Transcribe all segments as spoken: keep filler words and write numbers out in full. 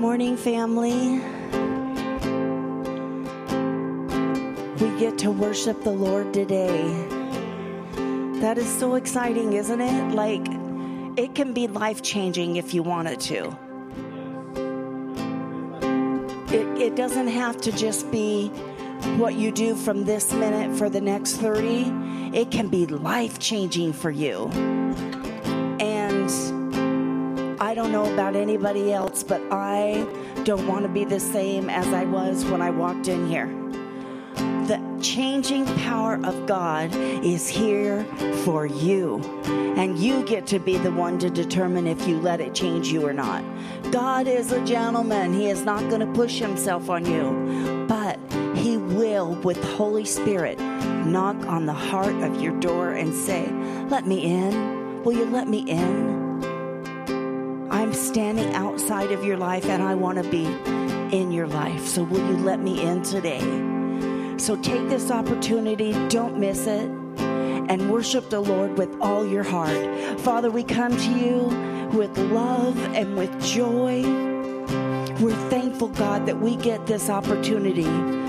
morning, family. We get to worship the Lord today. That is so exciting, isn't it? Like, it can be life-changing if you want it to. It, it doesn't have to just be what you do from this minute for the next thirty. It can be life-changing for you. And I don't know about anybody else, but I don't want to be the same as I was when I walked in here. The changing power of God is here for you. And you get to be the one to determine if you let it change you or not. God is a gentleman. He is not going to push himself on you. But he will, with the Holy Spirit, knock on the heart of your door and say, let me in. Will you let me in? I'm standing outside of your life and I want to be in your life. So will you let me in today? So take this opportunity, don't miss it, and worship the Lord with all your heart. Father, we come to you with love and with joy. We're thankful, God, that we get this opportunity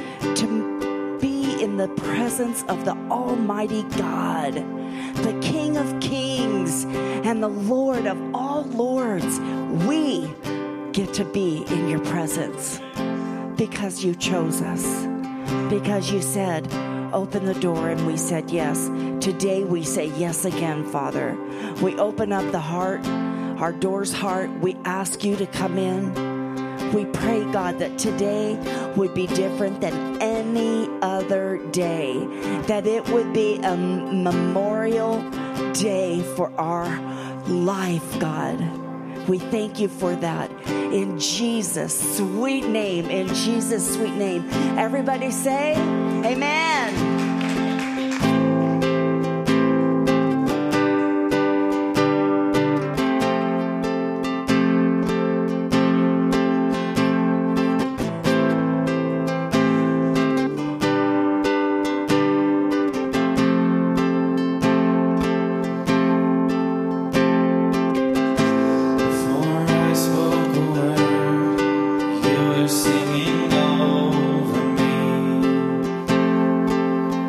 to be in the presence of the Almighty God, the King of Kings and the Lord of all lords. We get to be in your presence because you chose us. Because you said, open the door, and we said yes. Today we say yes again, Father. We open up the heart, our door's heart. We ask you to come in. We pray, God, that today would be different than any other day. That it would be a memorial day for our life, God. We thank you for that. In Jesus' sweet name. In Jesus' sweet name. Everybody say, amen. Singing over me.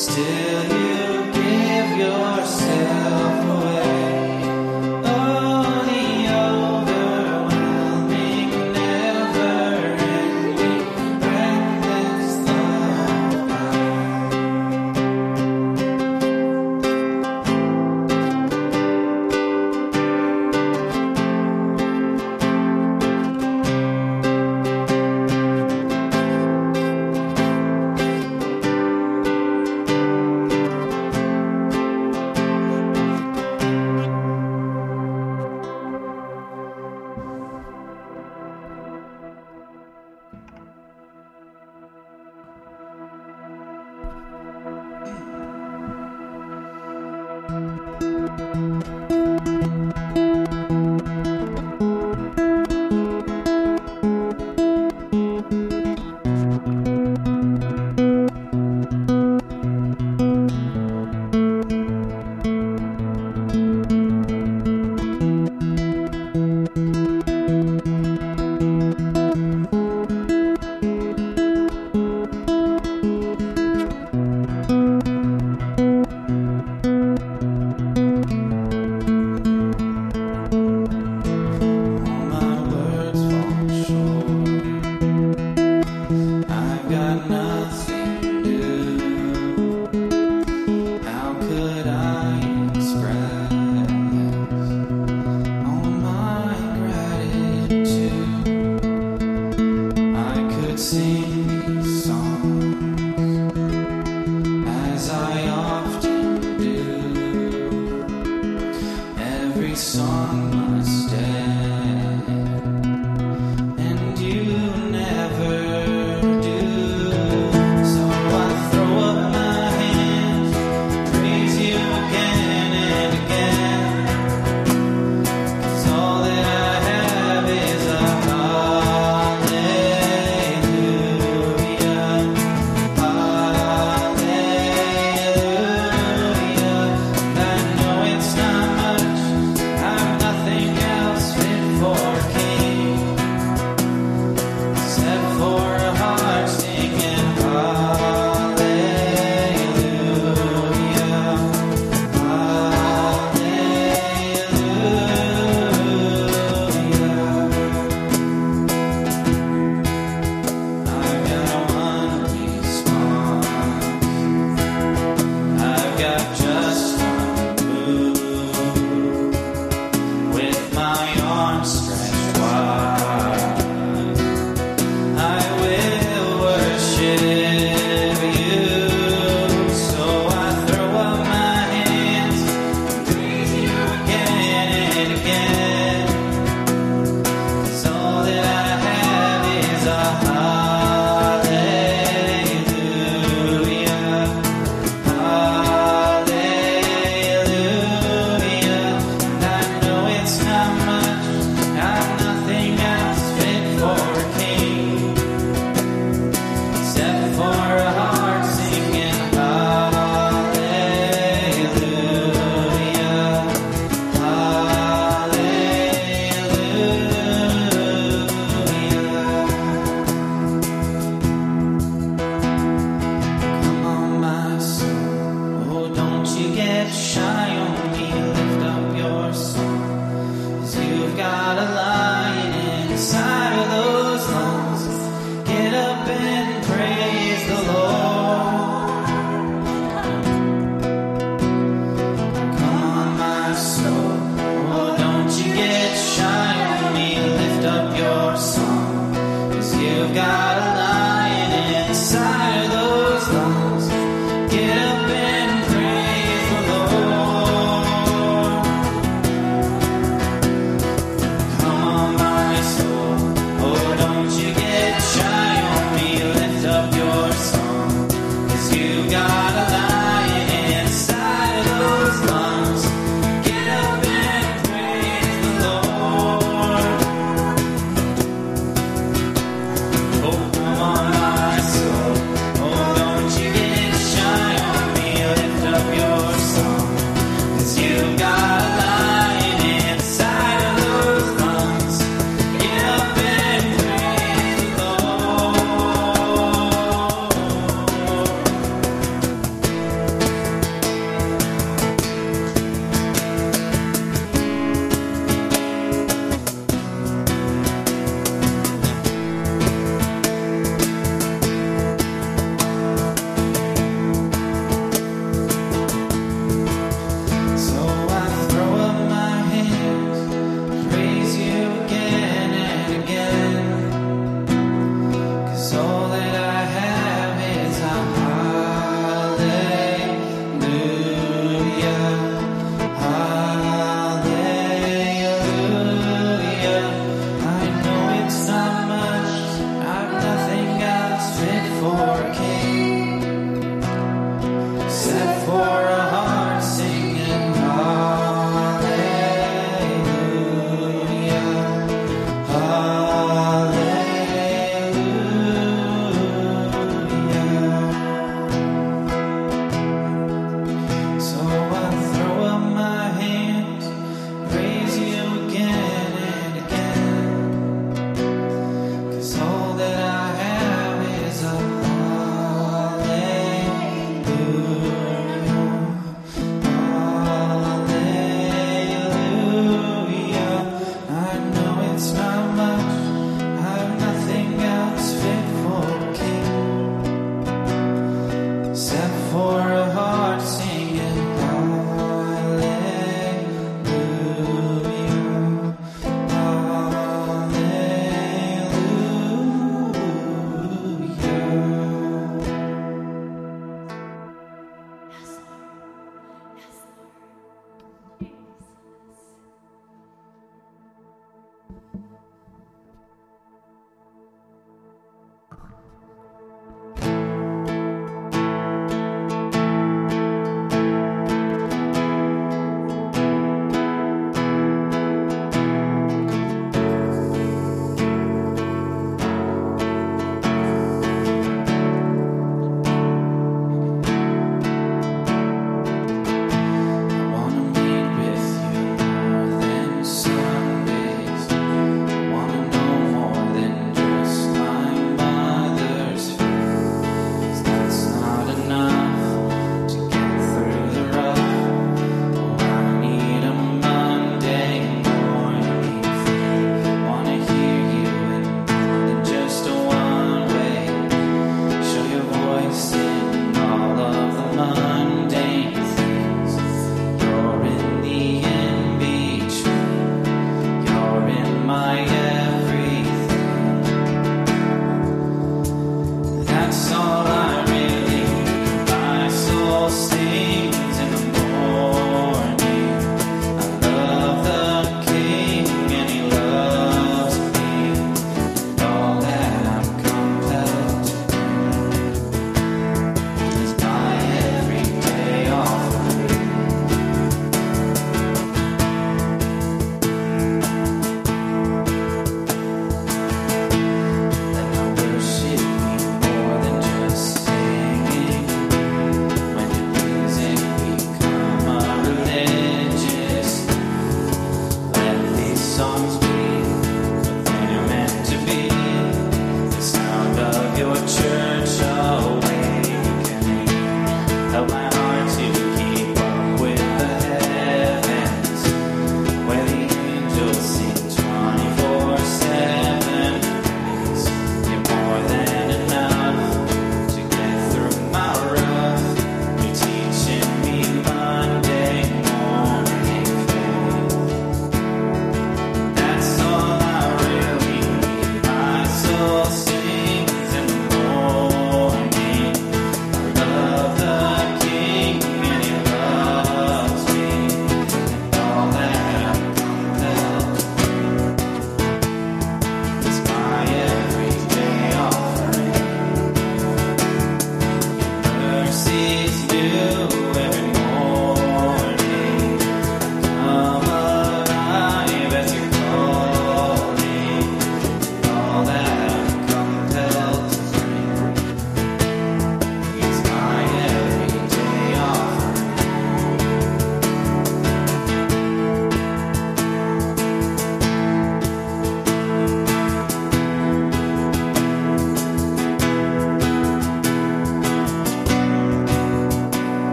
Oh, come on, my soul. Oh, don't you get shy on me.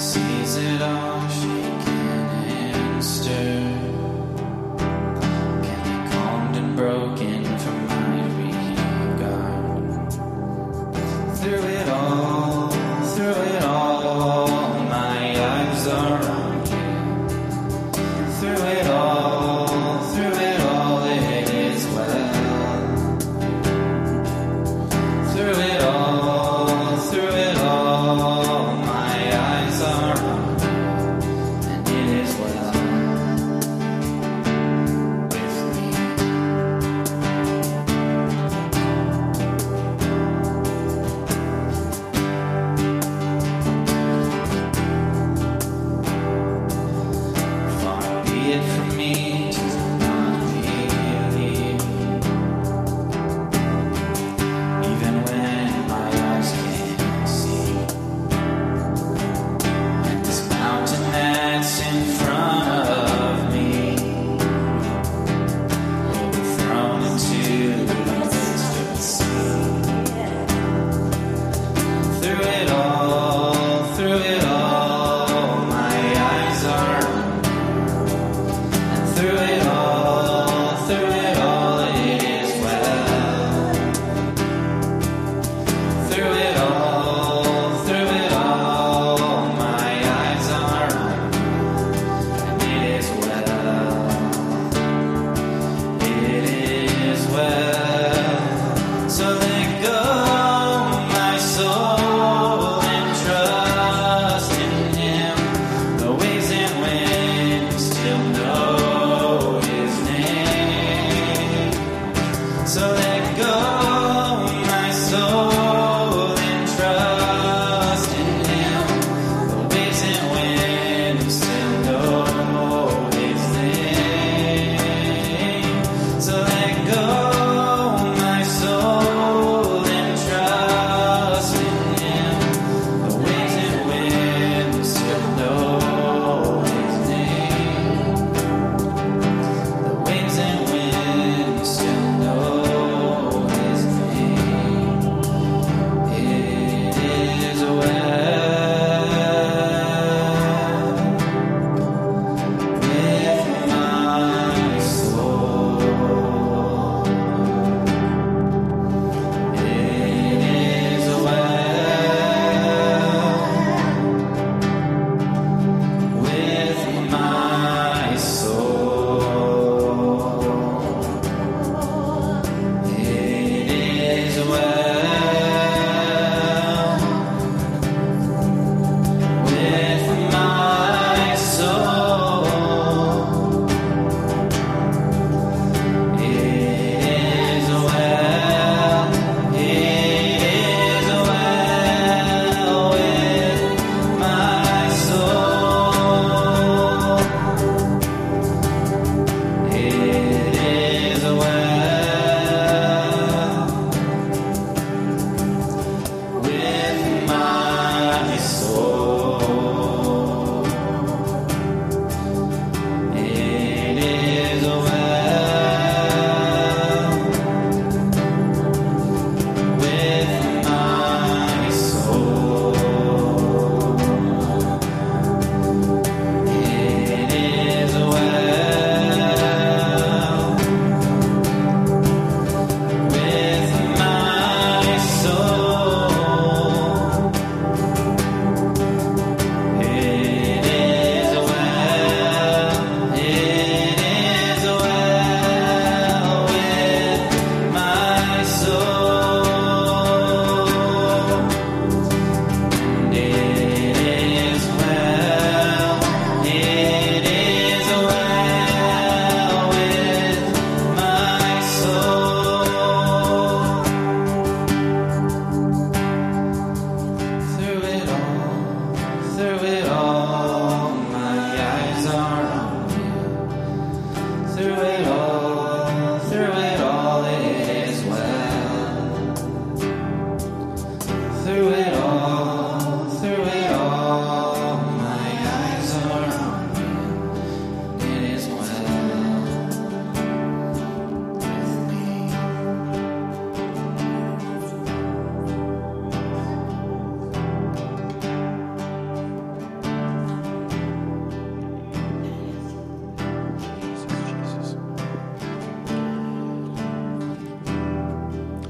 sees it all shaken and stirred, can be calmed and broken from my regard. Through it all, through it all, my eyes are on you. Through it all, through it all, it is well. Through it all, through it all, my eyes are on you, and it is well with me. Far be it from me to not believe, even when my eyes can't see.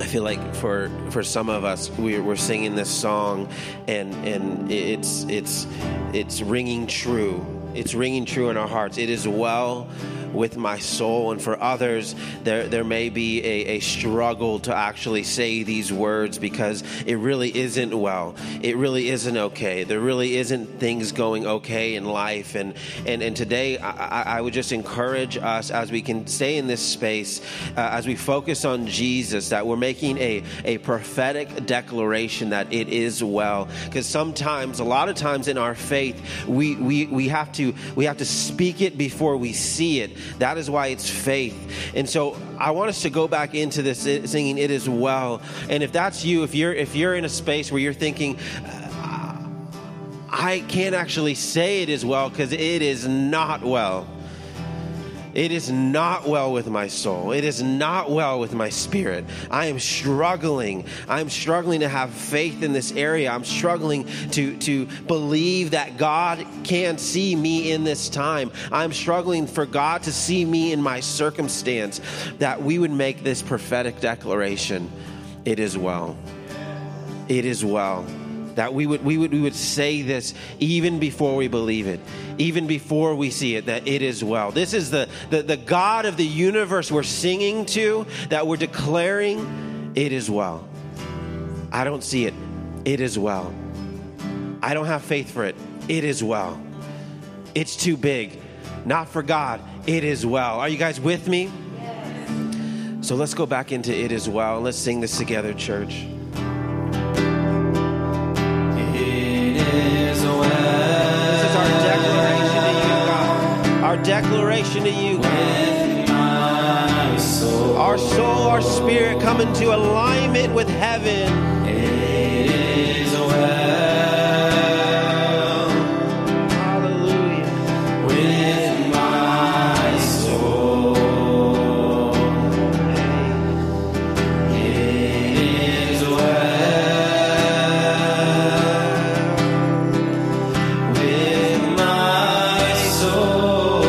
I feel like for for some of us, we're, we're singing this song, and and it's it's it's ringing true. It's ringing true in our hearts. It is well with my soul. And for others, there there may be a, a struggle to actually say these words because it really isn't well. It really isn't okay. There really isn't things going okay in life. And and, and today, I, I would just encourage us as we can stay in this space, uh, as we focus on Jesus, that we're making a, a prophetic declaration that it is well. Because sometimes, a lot of times in our faith, we, we, we have to we have to speak it before we see it. That is why it's faith. And so I want us to go back into this singing, "It is well." And if that's you, if you're if you're in a space where you're thinking, I can't actually say it is well because it is not well. It is not well with my soul. It is not well with my spirit. I am struggling. I'm struggling to have faith in this area. I'm struggling to, to believe that God can see me in this time. I'm struggling for God to see me in my circumstance, that we would make this prophetic declaration. It is well. It is well. That we would we would we would say this even before we believe it, even before we see it, that it is well. This is the, the, the God of the universe we're singing to, that we're declaring it is well. I don't see it. It is well. I don't have faith for it. It is well. It's too big. Not for God. It is well. Are you guys with me? Yes. So let's go back into it is well. Let's sing this together, church. Our declaration to you, God. My soul. Our soul, our spirit come into alignment with heaven. It is well. Hallelujah. With my soul. It is well. With my soul.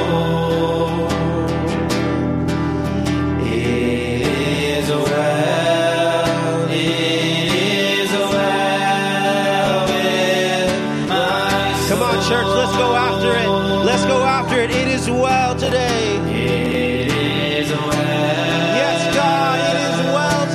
Church, let's go after it. Let's go after it. It is well today. It is well. Yes, God, it is well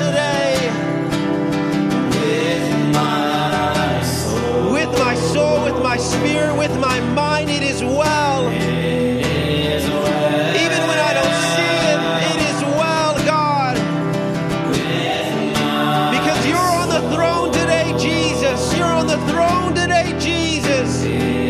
today. With my soul. With my soul, with my spirit, with my mind, it is well. It is well. Even when I don't see it, it is well, God. With my because you're on the throne today, Jesus. You're on the throne today, Jesus.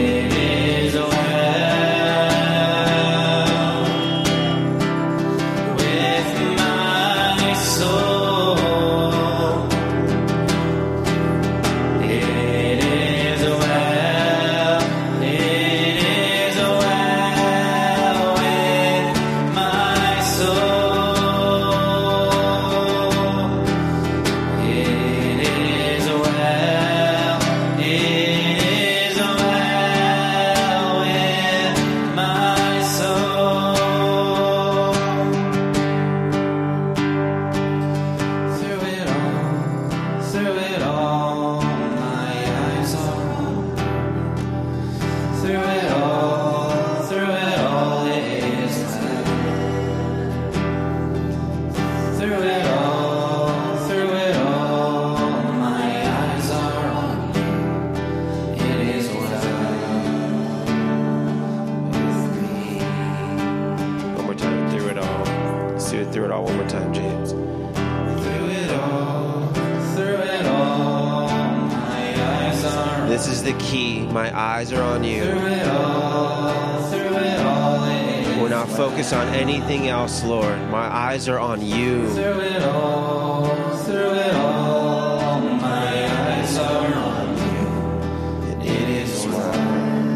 This is the key. My eyes are on you. Through it all, through it all, we're not focused on anything else, Lord. My eyes are on you. Through it all, through it all, my eyes are on you. And it is well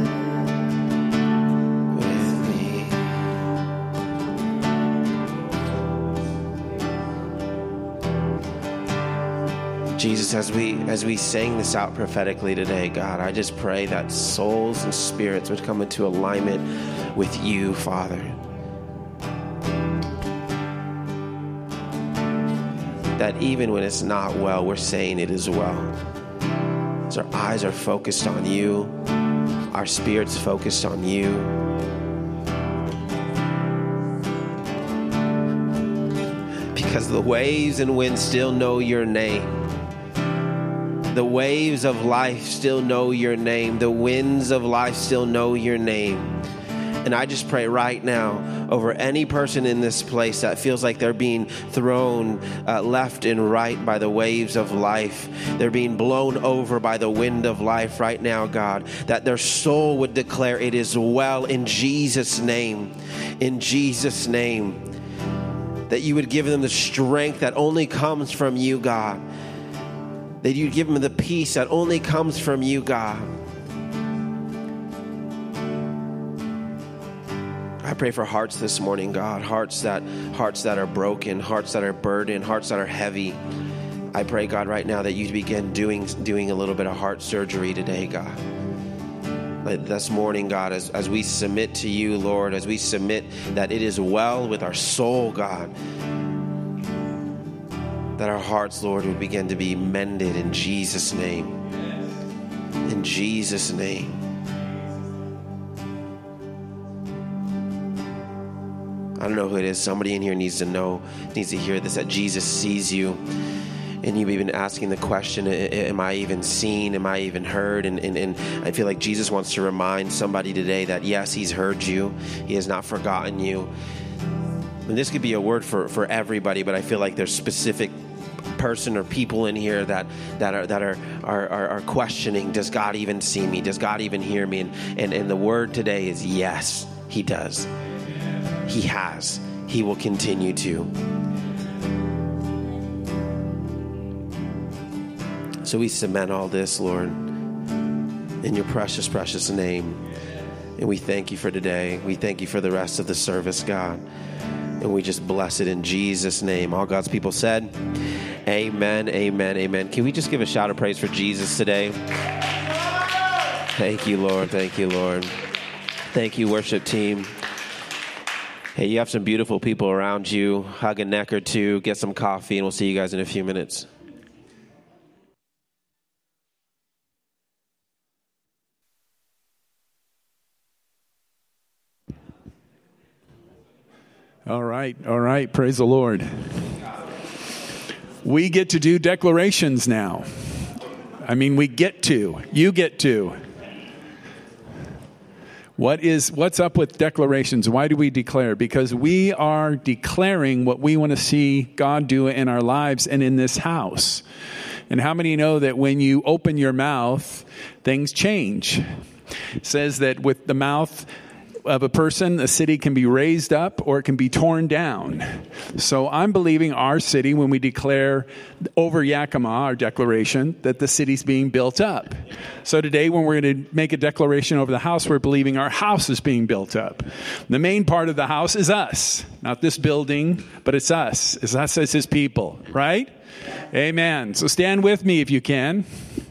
with me. Jesus, as we as we sang this out prophetically today, God, I just pray that souls and spirits would come into alignment with you, Father. that even when it's not well, we're saying it is well. As our eyes are focused on you, our spirit's focused on you. Because the waves and winds still know your name. The waves of life still know your name. The winds of life still know your name. And I just pray right now over any person in this place that feels like they're being thrown uh, left and right by the waves of life. They're being blown over by the wind of life right now, God, that their soul would declare it is well in Jesus' name. In Jesus' name. That you would give them the strength that only comes from you, God. That you'd give them the peace that only comes from you, God. I pray for hearts this morning, God. Hearts that hearts that are broken, hearts that are burdened, hearts that are heavy. I pray, God, right now that you begin doing doing a little bit of heart surgery today, God. Like this morning, God, as, as we submit to you, Lord, as we submit that it is well with our soul, God, that our hearts, Lord, would begin to be mended in Jesus' name. In Jesus' name. I don't know who it is. Somebody in here needs to know, needs to hear this, that Jesus sees you. And you've even asking the question, am I even seen? Am I even heard? And, and, and I feel like Jesus wants to remind somebody today that, yes, he's heard you. He has not forgotten you. And this could be a word for, for everybody, but I feel like there's specific person or people in here that that are that are are, are, are questioning, does God even see me? Does God even hear me? And, and, and the word today is yes, he does. He has. He will continue to. So we cement all this, Lord, in your precious, precious name. And we thank you for today. We thank you for the rest of the service, God. And we just bless it in Jesus' name. All God's people said, amen, amen, amen. Can we just give a shout of praise for Jesus today? Thank you, Lord. Thank you, Lord. Thank you, worship team. Hey, you have some beautiful people around you. Hug a neck or two, get some coffee, and we'll see you guys in a few minutes. All right, all right. Praise the Lord. We get to do declarations now. I mean, we get to. You get to. What is, what's up with declarations? Why do we declare? Because we are declaring what we want to see God do in our lives and in this house. And how many know that when you open your mouth, things change? It says that with the mouth of a person, a city can be raised up or it can be torn down. So I'm believing our city, when we declare over Yakima, our declaration, that the city's being built up. So today, when we're going to make a declaration over the house, we're believing our house is being built up. The main part of the house is us, not this building, but it's us. It's us as his people, right? Amen. So stand with me if you can.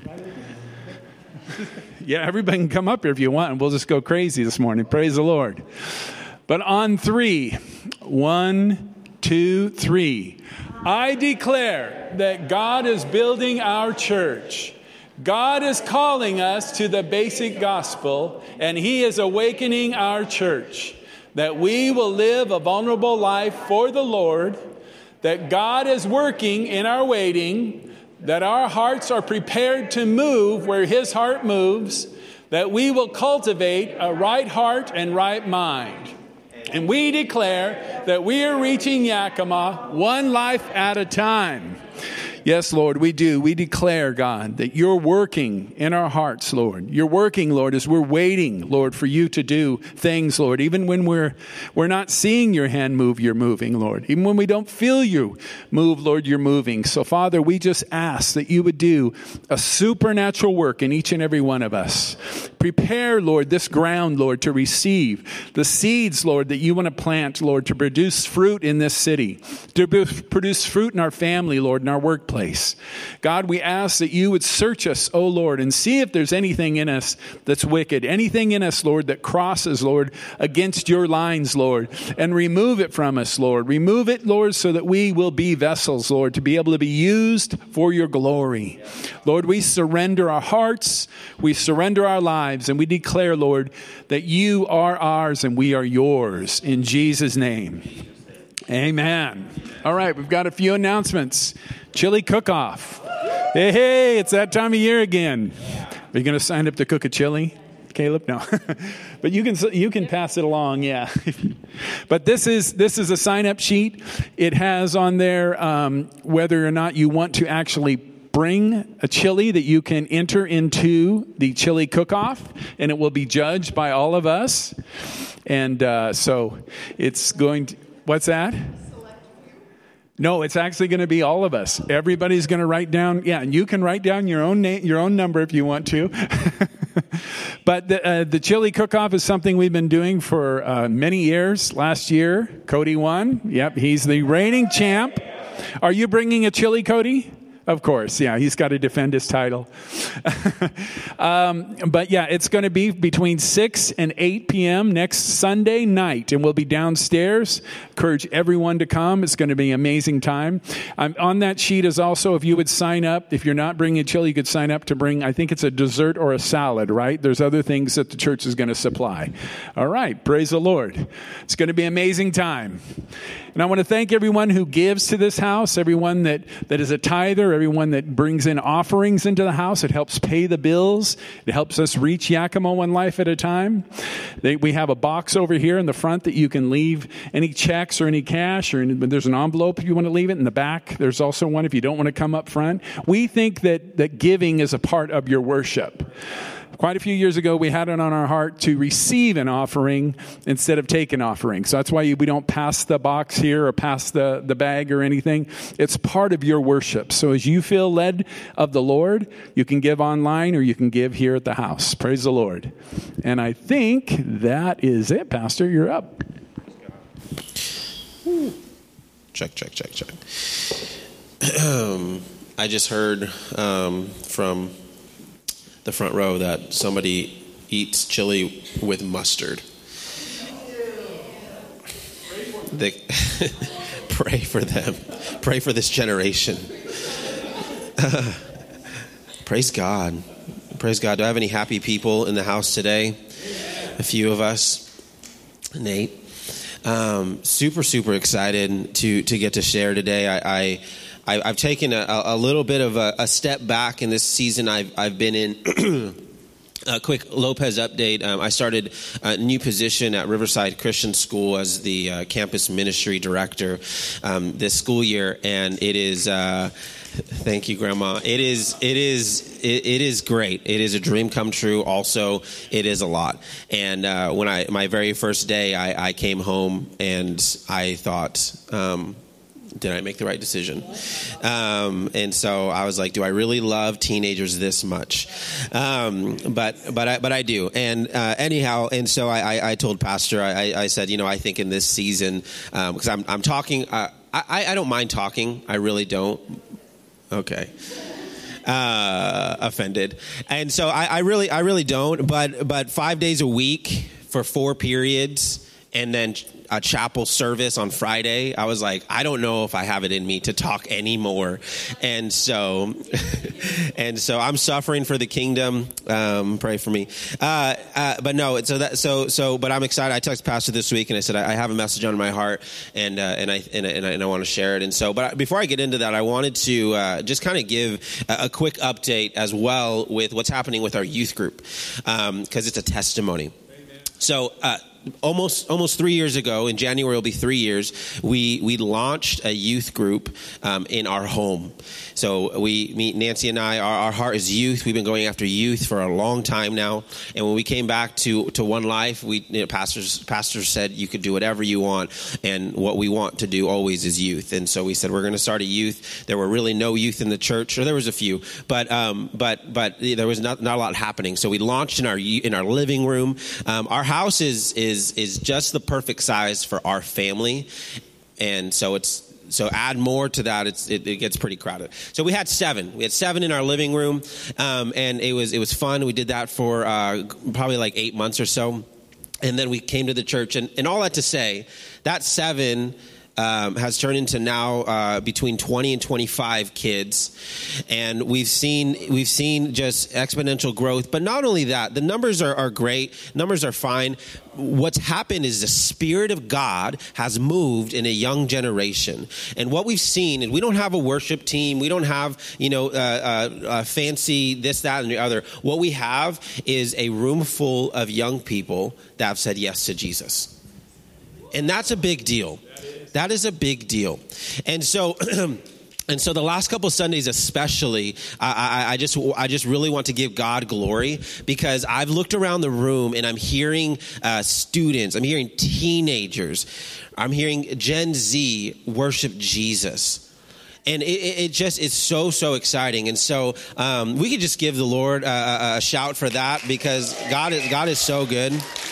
Yeah, everybody can come up here if you want, and we'll just go crazy this morning. Praise the Lord. But on three, one, two, three. I declare that God is building our church. God is calling us to the basic gospel, and he is awakening our church. That we will live a vulnerable life for the Lord. That God is working in our waiting. That our hearts are prepared to move where his heart moves, that we will cultivate a right heart and right mind. And we declare that we are reaching Yakima one life at a time. Yes, Lord, we do. We declare, God, that you're working in our hearts, Lord. You're working, Lord, as we're waiting, Lord, for you to do things, Lord. Even when we're we're not seeing your hand move, you're moving, Lord. Even when we don't feel you move, Lord, you're moving. So, Father, we just ask that you would do a supernatural work in each and every one of us. Prepare, Lord, this ground, Lord, to receive the seeds, Lord, that you want to plant, Lord, to produce fruit in this city, to produce fruit in our family, Lord, in our workplace. place. God, we ask that you would search us, O Lord, and see if there's anything in us that's wicked, anything in us, Lord, that crosses, Lord, against your lines, Lord, and remove it from us, Lord. Remove it, Lord, so that we will be vessels, Lord, to be able to be used for your glory. Lord, we surrender our hearts, we surrender our lives, and we declare, Lord, that you are ours and we are yours. In Jesus' name. Amen. All right, we've got a few announcements. Chili cook-off. Hey, hey, it's that time of year again. Are you going to sign up to cook a chili, Caleb? No. But you can you can pass it along, yeah. But this is this is a sign-up sheet. It has on there um, whether or not you want to actually bring a chili that you can enter into the chili cook-off, and it will be judged by all of us. And uh, so it's going to... What's that? No, it's actually going to be all of us. Everybody's going to write down, yeah, and you can write down your own name, your own number if you want to. But the, uh, the chili cook-off is something we've been doing for uh, many years. Last year, Cody won. Yep, he's the reigning champ. Are you bringing a chili, Cody? Of course, yeah, he's got to defend his title. um, but yeah, it's going to be between six and eight p.m. next Sunday night, and we'll be downstairs. Encourage everyone to come. It's going to be an amazing time. Um, on that sheet is also, if you would sign up, if you're not bringing a chili, you could sign up to bring, I think it's a dessert or a salad, right? There's other things that the church is going to supply. All right, praise the Lord. It's going to be an amazing time. And I want to thank everyone who gives to this house, everyone that, that is a tither, everyone that brings in offerings into the house. It helps pay the bills. It helps us reach Yakima one life at a time. They, we have a box over here in the front that you can leave any checks or any cash, or any, there's an envelope if you want to leave it. In the back, there's also one if you don't want to come up front. We think that, that giving is a part of your worship. Quite a few years ago, we had it on our heart to receive an offering instead of take an offering. So that's why we don't pass the box here or pass the, the bag or anything. It's part of your worship. So as you feel led of the Lord, you can give online or you can give here at the house. Praise the Lord. And I think that is it, Pastor. You're up. Check, check, check, check. um, I just heard um, from... the front row that somebody eats chili with mustard. They, pray for them. Pray for this generation. Uh, praise God. Praise God. Do I have any happy people in the house today? A few of us. Nate. Um, super, super excited to, to get to share today. I... I I, I've taken a, a little bit of a, a step back in this season I've, I've been in. A quick Lopez update. Um, I started a new position at Riverside Christian School as the uh, campus ministry director um, this school year, and it is. Uh, thank you, Grandma. It is. It is. It, it is great. It is a dream come true. Also, it is a lot. And uh, when I my very first day, I, I came home and I thought. Um, Did I make the right decision? Um, and so I was like, do I really love teenagers this much? Um, but but I, but I do. And uh, anyhow, and so I, I, I told Pastor, I, I said, you know, I think in this season, because um, I'm I'm talking, uh, I, I don't mind talking. I really don't. Okay. Uh, offended. And so I, I really I really don't. But but five days a week for four periods, and then a chapel service on Friday, I was like, I don't know if I have it in me to talk anymore. And so, and so I'm suffering for the kingdom. Um, pray for me. Uh, uh, but no, so that, so, so, but I'm excited. I texted Pastor this week and I said, I, I have a message on my heart and, uh, and I, and, and I, and I want to share it. And so, but before I get into that, I wanted to, uh, just kind of give a, a quick update as well with what's happening with our youth group. Um, cause it's a testimony. Amen. So, uh, Almost almost three years ago, in January will be three years, we, we launched a youth group um, in our home. So we, me, Nancy and I, our, our heart is youth. We've been going after youth for a long time now. And when we came back to, to One Life, we you know, pastors pastors said you could do whatever you want. And what we want to do always is youth. And so we said we're going to start a youth. There were really no youth in the church, or there was a few, but um, but but there was not, not a lot happening. So we launched in our in our living room. Um, our house is is is is just the perfect size for our family, and so it's So add more to that, it's, it, it gets pretty crowded. So we had seven. We had seven in our living room, um, and it was it was fun. We did that for uh, probably like eight months or so, and then we came to the church. And, and all that to say, that seven um, has turned into now uh, between twenty and twenty-five kids, and we've seen we've seen just exponential growth. But not only that, the numbers are, are great. Numbers are fine. What's happened is the Spirit of God has moved in a young generation. And what we've seen is we don't have a worship team. We don't have, you know, uh, uh, uh, fancy this, that, and the other. What we have is a room full of young people that have said yes to Jesus. And that's a big deal. That is a big deal. And so... And so the last couple of Sundays especially, I, I, I just I just really want to give God glory, because I've looked around the room and I'm hearing uh, students, I'm hearing teenagers, I'm hearing Gen Z worship Jesus. And it, it just is so, so exciting. And so um, we could just give the Lord a, a shout for that, because God is, God is so good.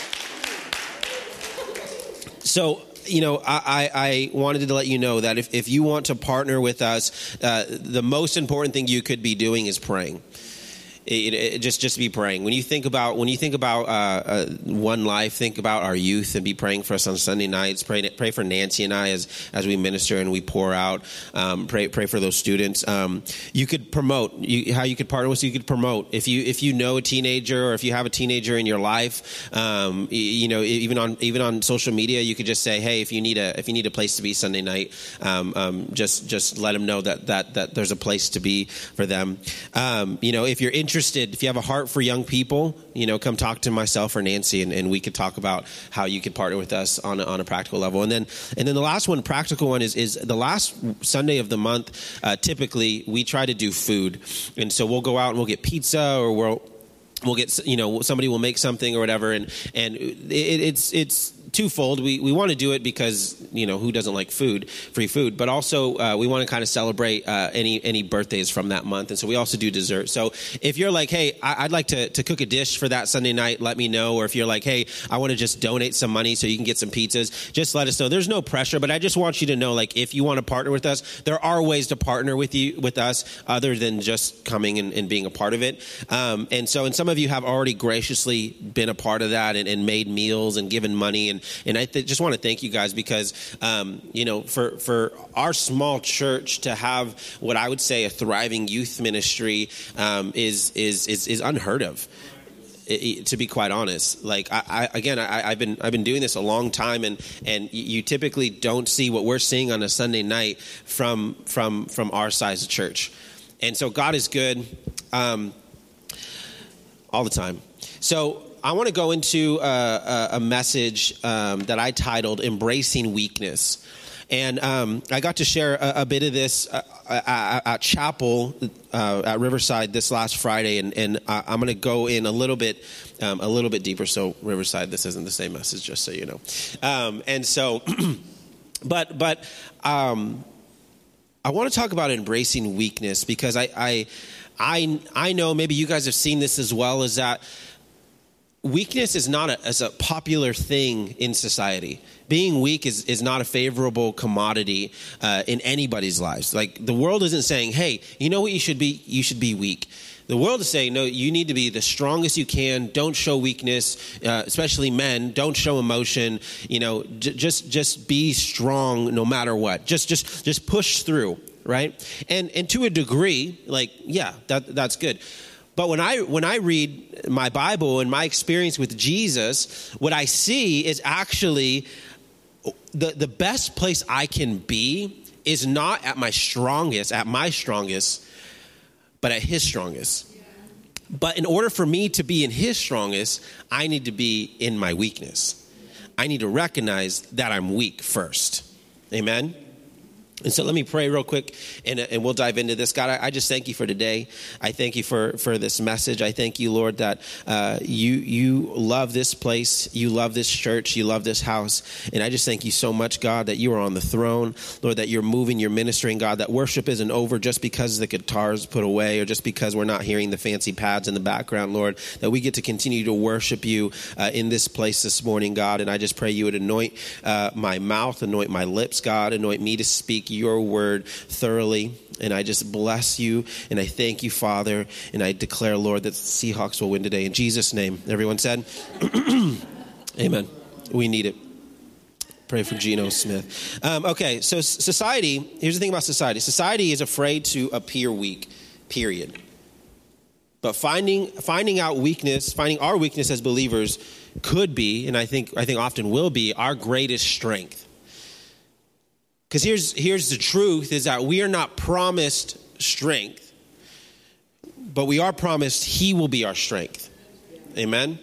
So... You know, I, I wanted to let you know that if, if you want to partner with us, uh, the most important thing you could be doing is praying. It, it, just just be praying. When you think about when you think about uh, uh, One Life, think about our youth and be praying for us on Sunday nights. Pray pray for Nancy and I as as we minister and we pour out. Um, pray pray for those students. Um, you could promote you, how you could partner with us. You could promote if you if you know a teenager, or if you have a teenager in your life. Um, you, you know, even on even on social media, you could just say, hey, if you need a if you need a place to be Sunday night, um, um, just just let them know that that that there's a place to be for them. Um, you know, if you're interested. Interested, if you have a heart for young people, you know, come talk to myself or Nancy, and, and we could talk about how you could partner with us on a, on a practical level. And then, and then the last one, practical one, is is the last Sunday of the month. Uh, typically, we try to do food, and so we'll go out and we'll get pizza, or we'll we'll get, you know, somebody will make something or whatever, and and it, it's it's. twofold. We we want to do it because, you know, who doesn't like food, free food, but also uh, we want to kind of celebrate uh, any any birthdays from that month. And so we also do dessert. So if you're like, hey, I, I'd like to, to cook a dish for that Sunday night, let me know. Or if you're like, hey, I want to just donate some money so you can get some pizzas, just let us know. There's no pressure, but I just want you to know, like, if you want to partner with us, there are ways to partner with you with us other than just coming and, and being a part of it. Um, and so, and some of you have already graciously been a part of that and, and made meals and given money. And And I th- just want to thank you guys, because, um, you know, for, for our small church to have what I would say a thriving youth ministry um, is, is is is unheard of. It, it, to be quite honest, like I, I again, I, I've been I've been doing this a long time, and and you typically don't see what we're seeing on a Sunday night from from from our size of church, and so God is good um, all the time. So I want to go into a, a message um, that I titled Embracing Weakness. And um, I got to share a, a bit of this uh, at, at chapel uh, at Riverside this last Friday, and, and I, I'm going to go in a little bit, um, a little bit deeper. So Riverside, this isn't the same message, just so you know. Um, and so, but but um, I want to talk about embracing weakness, because I I I, I know maybe you guys have seen this as well, is that weakness is not a, as a popular thing in society. Being weak is, is not a favorable commodity uh, in anybody's lives. Like, the world isn't saying, hey, you know what you should be? You should be weak. The world is saying, no, you need to be the strongest you can. Don't show weakness, uh, especially men. Don't show emotion. You know, j- just just be strong no matter what. Just just just push through, right? And and to a degree, like, yeah, that that's good. But when I when I read my Bible and my experience with Jesus, what I see is actually the, the best place I can be is not at my strongest, at my strongest, but at his strongest. But in order for me to be in his strongest, I need to be in my weakness. I need to recognize that I'm weak first. Amen? And so let me pray real quick, and, and we'll dive into this. God, I, I just thank you for today. I thank you for, for this message. I thank you, Lord, that uh, you you love this place. You love this church. You love this house. And I just thank you so much, God, that you are on the throne. Lord, that you're moving, you're ministering, God, that worship isn't over just because the guitar's put away or just because we're not hearing the fancy pads in the background, Lord, that we get to continue to worship you uh, in this place this morning, God. And I just pray you would anoint uh, my mouth, anoint my lips, God, anoint me to speak your word thoroughly. And I just bless you, and I thank you, Father, and I declare, Lord, that the Seahawks will win today. In Jesus' name, everyone said, amen. We need it. Pray for Geno Smith. Um, okay, so society, here's the thing about society. Society is afraid to appear weak, period. But finding finding out weakness, finding our weakness as believers could be, and I think I think often will be, our greatest strength. Because here's here's the truth, is that we are not promised strength, but we are promised he will be our strength. Amen?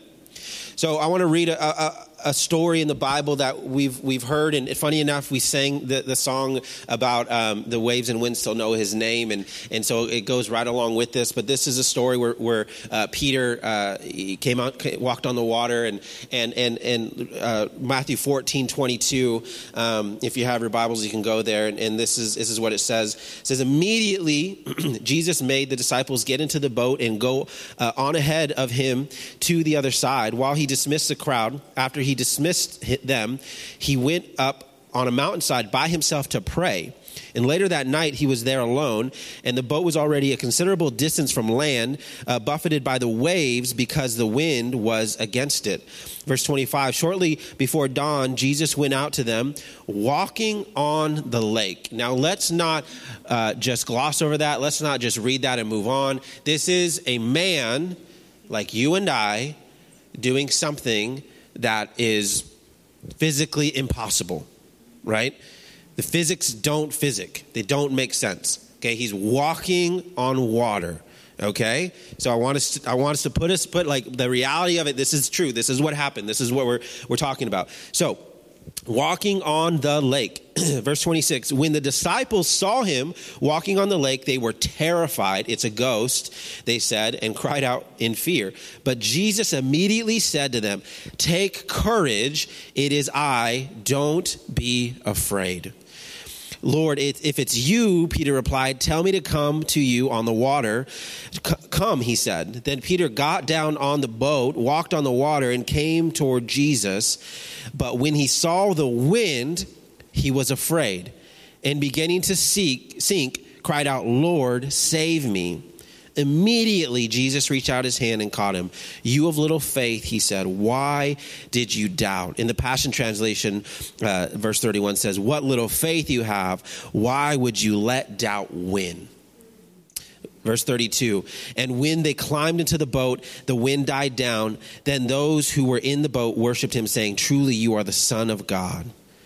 So I want to read a, a, a story in the Bible that we've we've heard, and funny enough, we sang the, the song about um, the waves and winds still know his name, and and so it goes right along with this. But this is a story where where uh, Peter uh, he came out, walked on the water, and and and and uh, Matthew fourteen twenty-two. Um, if you have your Bibles, you can go there, and, and this is this is what it says. It says, immediately Jesus made the disciples get into the boat and go uh, on ahead of him to the other side, while he dismissed the crowd. After he dismissed them, he went up on a mountainside by himself to pray. And later that night, he was there alone, and the boat was already a considerable distance from land, uh, buffeted by the waves because the wind was against it. Verse twenty-five, shortly before dawn, Jesus went out to them, walking on the lake. Now, let's not uh, just gloss over that. Let's not just read that and move on. This is a man like you and I doing something that is physically impossible, right? The physics don't physic. They don't make sense. Okay, he's walking on water. Okay, so I want us to, I want us to put us put like the reality of it. This is true. This is what happened. This is what we're we're talking about. So, walking on the lake. Verse twenty-six, when the disciples saw him walking on the lake, they were terrified. It's a ghost, they said, and cried out in fear. But Jesus immediately said to them, take courage, it is I, don't be afraid. Lord, if it's you, Peter replied, tell me to come to you on the water. Come, he said. Then Peter got down on the boat, walked on the water, and came toward Jesus. But when he saw the wind, he was afraid, and beginning to seek, sink, cried out, Lord, save me. Immediately, Jesus reached out his hand and caught him. You of little faith, he said, why did you doubt? In the Passion Translation, uh, verse thirty-one says, what little faith you have, why would you let doubt win? Verse thirty-two, and when they climbed into the boat, the wind died down. Then those who were in the boat worshiped him, saying, truly, you are the Son of God.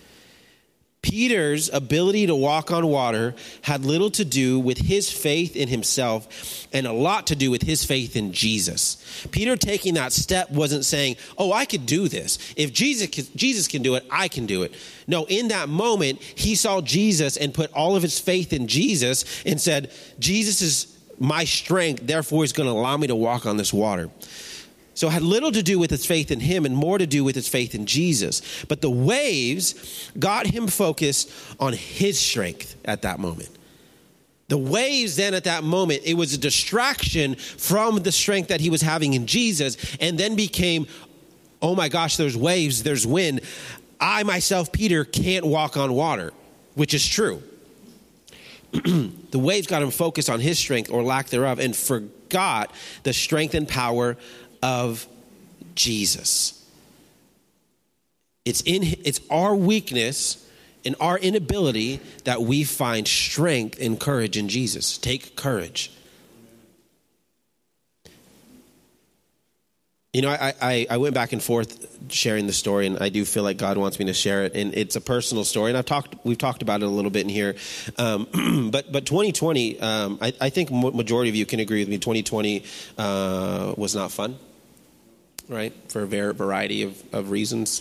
Peter's ability to walk on water had little to do with his faith in himself and a lot to do with his faith in Jesus. Peter taking that step wasn't saying, oh, I could do this. If Jesus can, Jesus can do it, I can do it. No, in that moment, he saw Jesus and put all of his faith in Jesus and said, Jesus is my strength, therefore he's going to allow me to walk on this water. So it had little to do with his faith in him and more to do with his faith in Jesus. But the waves got him focused on his strength at that moment. The waves then at that moment, it was a distraction from the strength that he was having in Jesus, and then became, oh my gosh, there's waves, there's wind. I myself, Peter, can't walk on water, which is true. The waves got him focused on his strength or lack thereof and forgot the strength and power of Jesus. It's in it's our weakness and our inability that we find strength and courage in Jesus. Take courage. You know, I, I, I went back and forth sharing the story, and I do feel like God wants me to share it. And it's a personal story, and I've talked we've talked about it a little bit in here. Um, but but twenty twenty, um, I, I think majority of you can agree with me. twenty twenty uh, was not fun, right? For a very variety of, of reasons.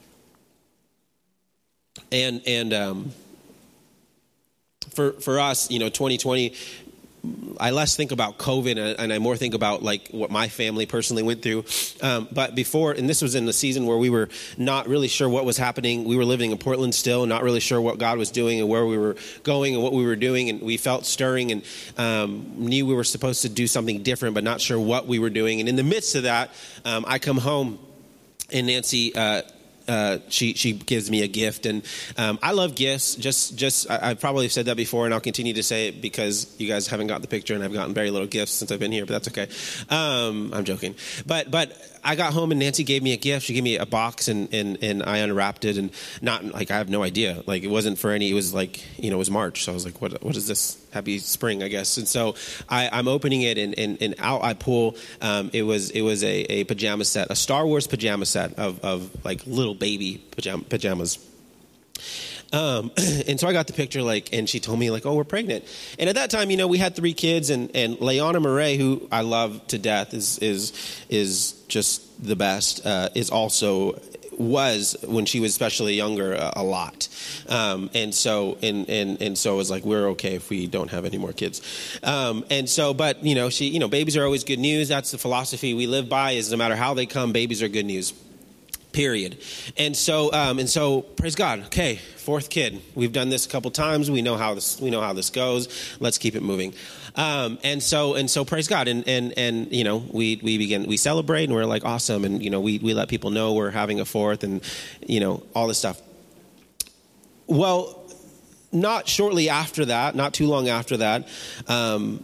And and um, for for us, you know, twenty twenty. I less think about COVID and I more think about like what my family personally went through. Um, but before, and this was in the season where we were not really sure what was happening. We were living in Portland still, not really sure what God was doing and where we were going and what we were doing. And we felt stirring and um, knew we were supposed to do something different, but not sure what we were doing. And in the midst of that, um, I come home and Nancy uh, uh, she she gives me a gift, and um, I love gifts. Just just I, I've probably said that before, and I'll continue to say it because you guys haven't got the picture, and I've gotten very little gifts since I've been here, but that's okay. Um, I'm joking, but but I got home and Nancy gave me a gift. She gave me a box, and and and I unwrapped it, and not like I have no idea. Like it wasn't for any. It was like you know it was March, so I was like, what what is this? Happy spring, I guess. And so I, I'm opening it, and, and, and out I pull. Um, it was it was a, a pajama set, a Star Wars pajama set of of like little baby pajama, pajamas. Um, and so I got the picture, like, and she told me, like, oh, we're pregnant. And at that time, you know, we had three kids, and and Leona Murray, who I love to death, is is is just the best. Uh, is also. was when she was especially younger a, a lot, um, and so and, and and so it was like we're okay if we don't have any more kids, um, and so but you know she you know babies are always good news. That's the philosophy we live by. Is no matter how they come, babies are good news. Period. And so um, and so praise God. Okay, fourth kid. We've done this a couple times. We know how this we know how this goes. Let's keep it moving. Um, and so and so praise God. And and and you know we we begin we celebrate, and we're like awesome. And you know we we let people know we're having a fourth, and you know all this stuff. Well, not shortly after that, not too long after that, um,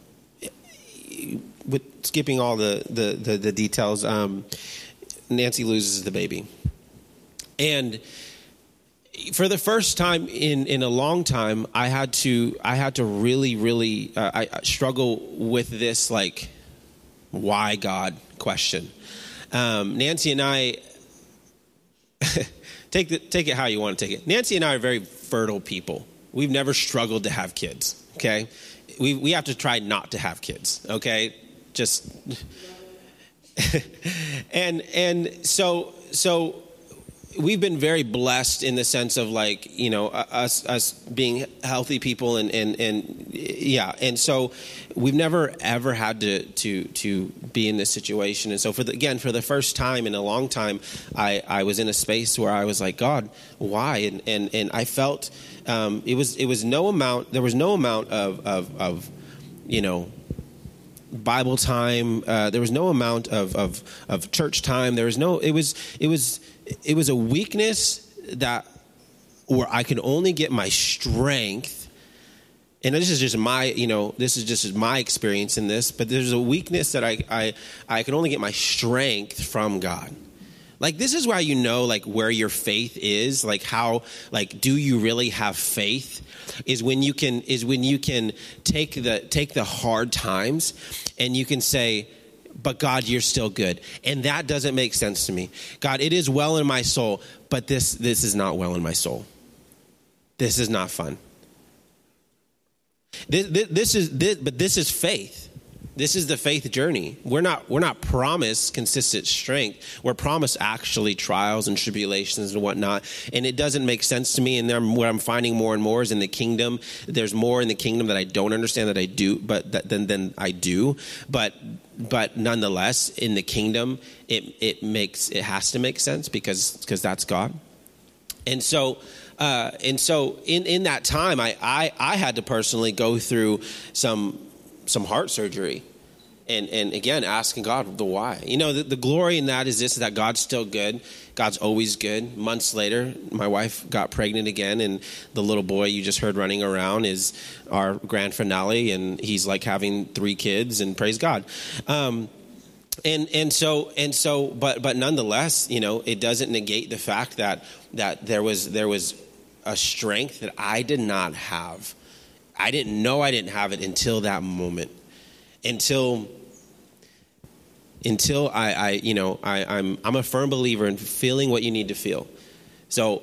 with skipping all the the the, the details. Um, Nancy loses the baby. And for the first time in, in a long time, I had to I had to really, really uh, I, I struggle with this, like, why God question. Um, Nancy and I, take the, take it how you want to take it. Nancy and I are very fertile people. We've never struggled to have kids, okay? We we have to try not to have kids, okay? Just... and and so so we've been very blessed in the sense of like you know us us being healthy people and and and yeah and so we've never ever had to to to be in this situation. And so for the, again for the first time in a long time I I was in a space where I was like, God, why? And and and I felt um, it was it was no amount there was no amount of of, of you know. Bible time. Uh, there was no amount of, of of church time. There was no. It was it was it was a weakness that where I could only get my strength. And this is just my you know this is just my experience in this. But there's a weakness that I I I could only get my strength from God. Like this is why you know like where your faith is. Like how like do you really have faith? Is when you can is when you can take the take the hard times and you can say, but God, you're still good. And that doesn't make sense to me. God, it is well in my soul, but this this is not well in my soul. This is not fun. This, this, this is this, but this is faith. This is the faith journey. We're not we're not promised consistent strength. We're promised actually trials and tribulations and whatnot. And it doesn't make sense to me. And then what I'm finding more and more is in the kingdom. There's more in the kingdom that I don't understand that I do, but that, then then I do. But but nonetheless, in the kingdom, it it makes it has to make sense because because that's God. And so. Uh, and so in, in that time, I, I, I had to personally go through some some heart surgery. And, and again, asking God the why. You know, the, the glory in that is this, that God's still good. God's always good. Months later, my wife got pregnant again, and the little boy you just heard running around is our grand finale, and he's like having three kids, and praise God. Um, and and so and so, but but nonetheless, you know, it doesn't negate the fact that that there was there was a strength that I did not have. I didn't know I didn't have it until that moment. Until, until I, I you know, I, I'm I'm a firm believer in feeling what you need to feel. So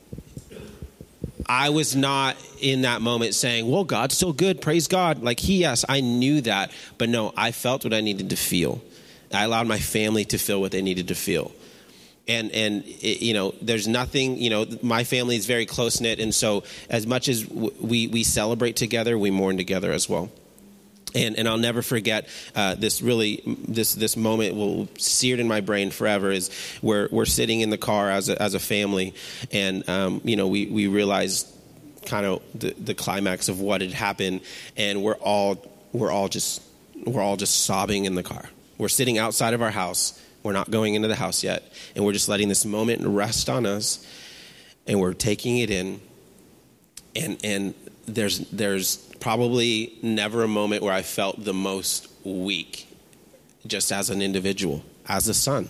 I was not in that moment saying, well, God's still good, praise God. Like he, yes, I knew that. But no, I felt what I needed to feel. I allowed my family to feel what they needed to feel. And, and it, you know, there's nothing, you know, my family is very close-knit. And so as much as w- we, we celebrate together, we mourn together as well. And and I'll never forget uh, this really this this moment will seared in my brain forever. Is we're we're sitting in the car as a, as a family, and um, you know we we realized kind of the, the climax of what had happened, and we're all we're all just we're all just sobbing in the car. We're sitting outside of our house. We're not going into the house yet. And we're just letting this moment rest on us. And we're taking it in. And and there's there's probably never a moment where I felt the most weak, just as an individual, as a son.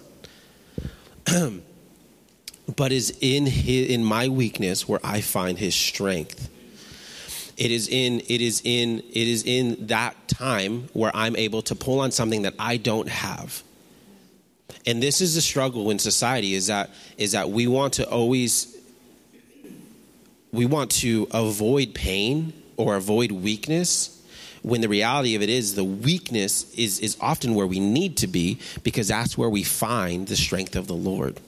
But is in his, in my weakness where I find his strength. It is in it is in it is in that time where I'm able to pull on something that I don't have. And this is the struggle in society, is that is that we want to always we want to avoid pain or avoid weakness, when the reality of it is the weakness is is often where we need to be, because that's where we find the strength of the Lord.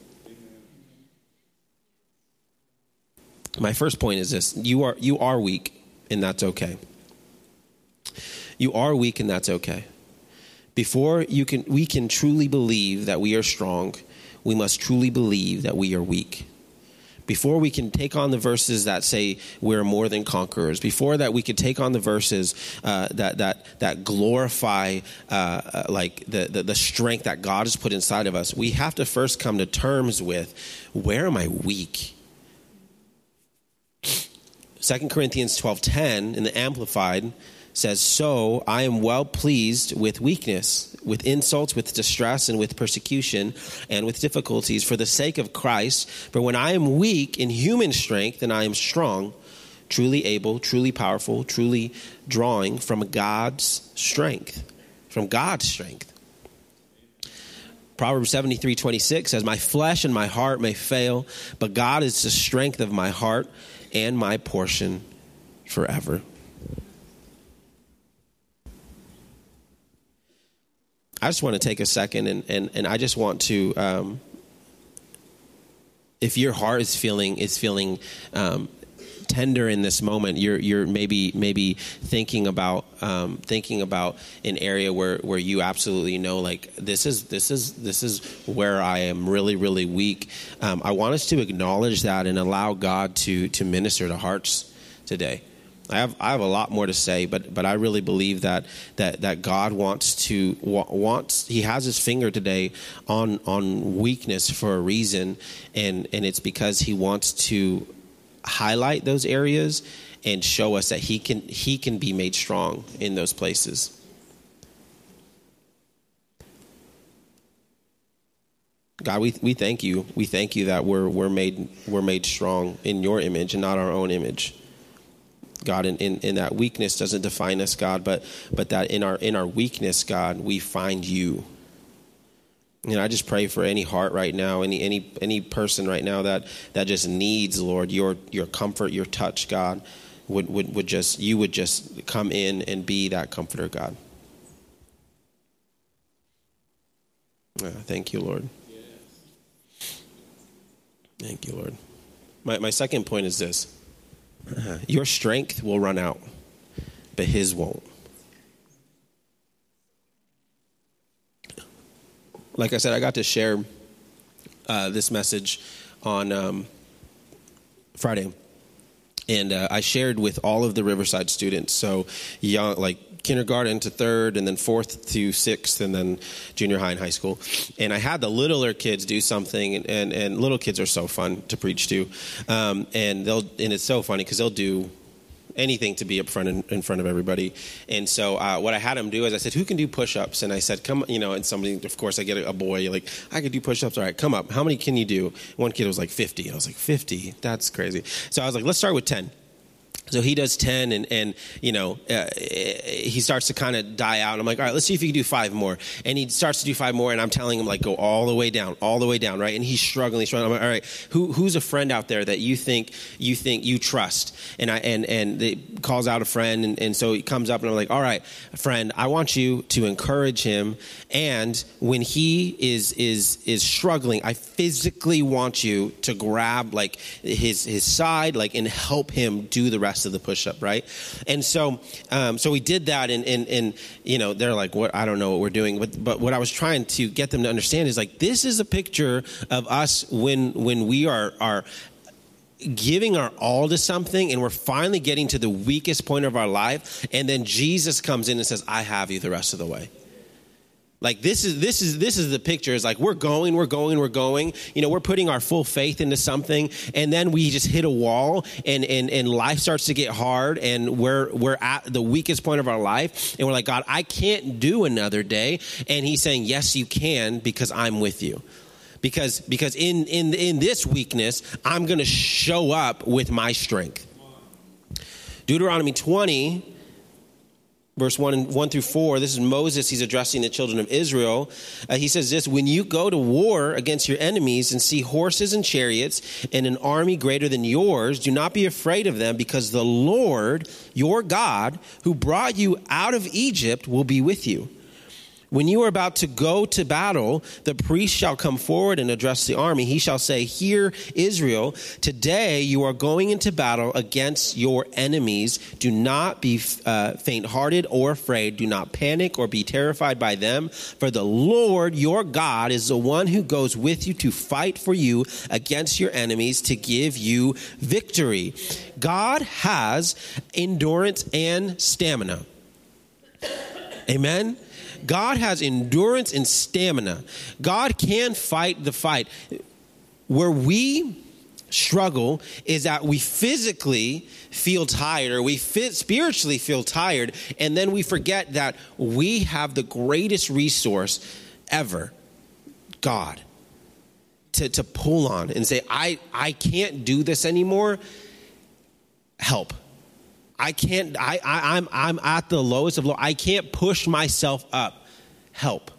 My first point is this: you are you are weak, and that's okay. You are weak, and that's okay. Before you can we can truly believe that we are strong, we must truly believe that we are weak. Before we can take on the verses that say we're more than conquerors, before that we could take on the verses uh, that that that glorify uh, like the, the the strength that God has put inside of us, we have to first come to terms with, where am I weak? Second Corinthians twelve ten in the Amplified says, so I am well pleased with weakness, with insults, with distress, and with persecution, and with difficulties for the sake of Christ. For when I am weak in human strength, then I am strong, truly able, truly powerful, truly drawing from God's strength, from God's strength. Proverbs seventy-three twenty-six says, my flesh and my heart may fail, but God is the strength of my heart and my portion forever. I just want to take a second and, and, and I just want to, um, if your heart is feeling is feeling um, tender in this moment, you're you're maybe maybe thinking about um, thinking about an area where, where you absolutely know, like, this is this is this is where I am really really weak. Um, I want us to acknowledge that and allow God to to minister to hearts today. I have I have a lot more to say, but but I really believe that that that God wants to wants He has His finger today on on weakness for a reason, and and it's because He wants to highlight those areas and show us that He can He can be made strong in those places. God, we we thank you. We thank you that we're we're made we're made strong in your image and not our own image. God, in, in, in that weakness doesn't define us, God, but but that in our in our weakness, God, we find you. And I just pray for any heart right now, any any any person right now that that just needs, Lord, your your comfort, your touch, God, would would would just you would just come in and be that comforter, God. Uh, thank you, Lord. Thank you, Lord. My my second point is this. Your strength will run out, but His won't. Like I said, I got to share uh, this message on um, Friday, and uh, I shared with all of the Riverside students, so young, like kindergarten to third, and then fourth to sixth, and then junior high and high school. And I had the littler kids do something, and, and, and little kids are so fun to preach to, um, and they'll and it's so funny because they'll do anything to be up front in, in front of everybody. And so uh, what I had them do is I said, who can do push-ups? And I said, come, you know, and somebody, of course, I get a, a boy, like, I could do push-ups. All right, come up. How many can you do? One kid was like fifty. I was like, fifty? That's crazy. So I was like, let's start with ten. So he does ten, and, and you know, uh, he starts to kind of die out. I'm like, all right, let's see if you can do five more. And he starts to do five more, and I'm telling him, like, go all the way down, all the way down, right? And he's struggling, struggling. I'm like, all right, who, who's a friend out there that you think you think you trust? And I and and it calls out a friend, and, and so he comes up, and I'm like, all right, friend, I want you to encourage him. And when he is is is struggling, I physically want you to grab, like, his his side, like, and help him do the rest of the push-up, right? And so um, so we did that, and, and, and, you know, they're like, what? I don't know what we're doing. But, but what I was trying to get them to understand is, like, this is a picture of us when when we are are giving our all to something, and we're finally getting to the weakest point of our life, and then Jesus comes in and says, I have you the rest of the way. Like this is this is this is the picture. It's like we're going, we're going, we're going. You know, we're putting our full faith into something, and then we just hit a wall, and and and life starts to get hard, and we're we're at the weakest point of our life, and we're like, God, I can't do another day. And he's saying, yes, you can, because I'm with you. Because because in in in this weakness, I'm going to show up with my strength. Deuteronomy twenty. Verse one, and one through four, this is Moses. He's addressing the children of Israel. Uh, he says this, when you go to war against your enemies and see horses and chariots and an army greater than yours, do not be afraid of them, because the Lord, your God, who brought you out of Egypt, will be with you. When you are about to go to battle, the priest shall come forward and address the army. He shall say, hear, Israel, today you are going into battle against your enemies. Do not be uh, faint-hearted or afraid. Do not panic or be terrified by them. For the Lord, your God, is the one who goes with you to fight for you against your enemies, to give you victory. God has endurance and stamina. Amen? God has endurance and stamina. God can fight the fight. Where we struggle is that we physically feel tired, or we fit, spiritually feel tired, and then we forget that we have the greatest resource ever, God, to, to pull on and say, I, I can't do this anymore. Help. I can't, I, I, I'm, I'm at the lowest of low. I can't push myself up. Help.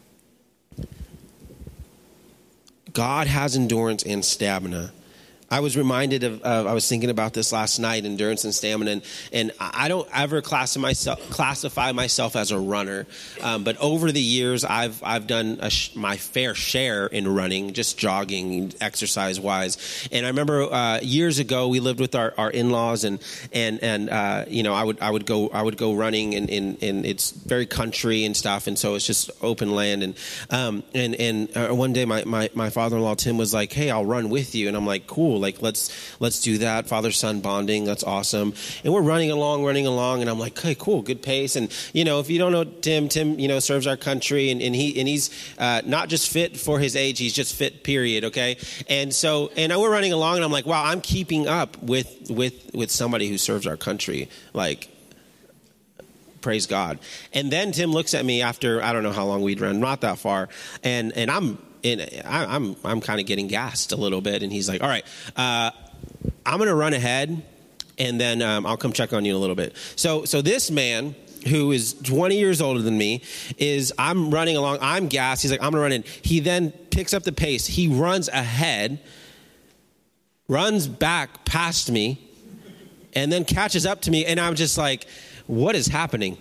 God has endurance and stamina. I was reminded of, uh, I was thinking about this last night, endurance and stamina, and, and I don't ever classify myself, classify myself as a runner, um, but over the years, I've I've done a sh- my fair share in running, just jogging, exercise-wise. And I remember uh, years ago, we lived with our, our in-laws, and and and uh, you know, I would I would go I would go running, and in, in, in it's very country and stuff, and so it's just open land, and um, and and uh, one day my, my my father-in-law Tim was like, hey, I'll run with you, and I'm like, cool. Like, let's let's do that. Father-son bonding. That's awesome. And we're running along, running along. And I'm like, hey, cool, good pace. And, you know, if you don't know Tim, Tim, you know, serves our country. And, and he and he's uh, not just fit for his age. He's just fit, period. OK. And so and we're running along, and I'm like, wow, I'm keeping up with with with somebody who serves our country. Like, praise God. And then Tim looks at me after, I don't know how long we'd run, not that far. And and I'm. And I, I'm I'm kind of getting gassed a little bit, and he's like, all right, uh, I'm going to run ahead, and then um, I'll come check on you in a little bit. So so this man, who is twenty years older than me, is, I'm running along, I'm gassed. He's like, I'm going to run in. He then picks up the pace. He runs ahead, runs back past me, and then catches up to me, and I'm just like, what is happening?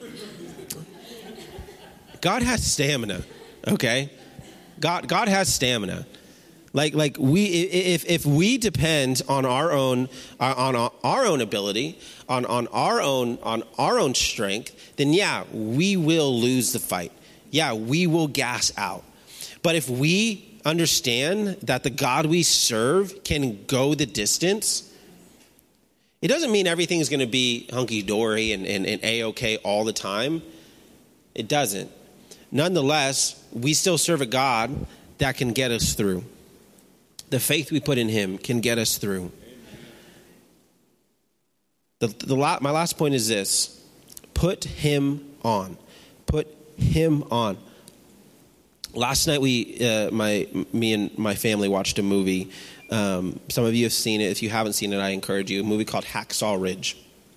God has stamina, okay? God, God has stamina. Like, like we, if if we depend on our own, on our own ability, on on our own, on our own strength, then yeah, we will lose the fight. Yeah, we will gas out. But if we understand that the God we serve can go the distance, it doesn't mean everything is going to be hunky dory and and, and a-okay all the time. It doesn't. Nonetheless, we still serve a God that can get us through. The faith we put in him can get us through. The, the my last point is this. Put him on. Put him on. Last night, we, uh, my, me and my family watched a movie. Um, some of you have seen it. If you haven't seen it, I encourage you. A movie called Hacksaw Ridge.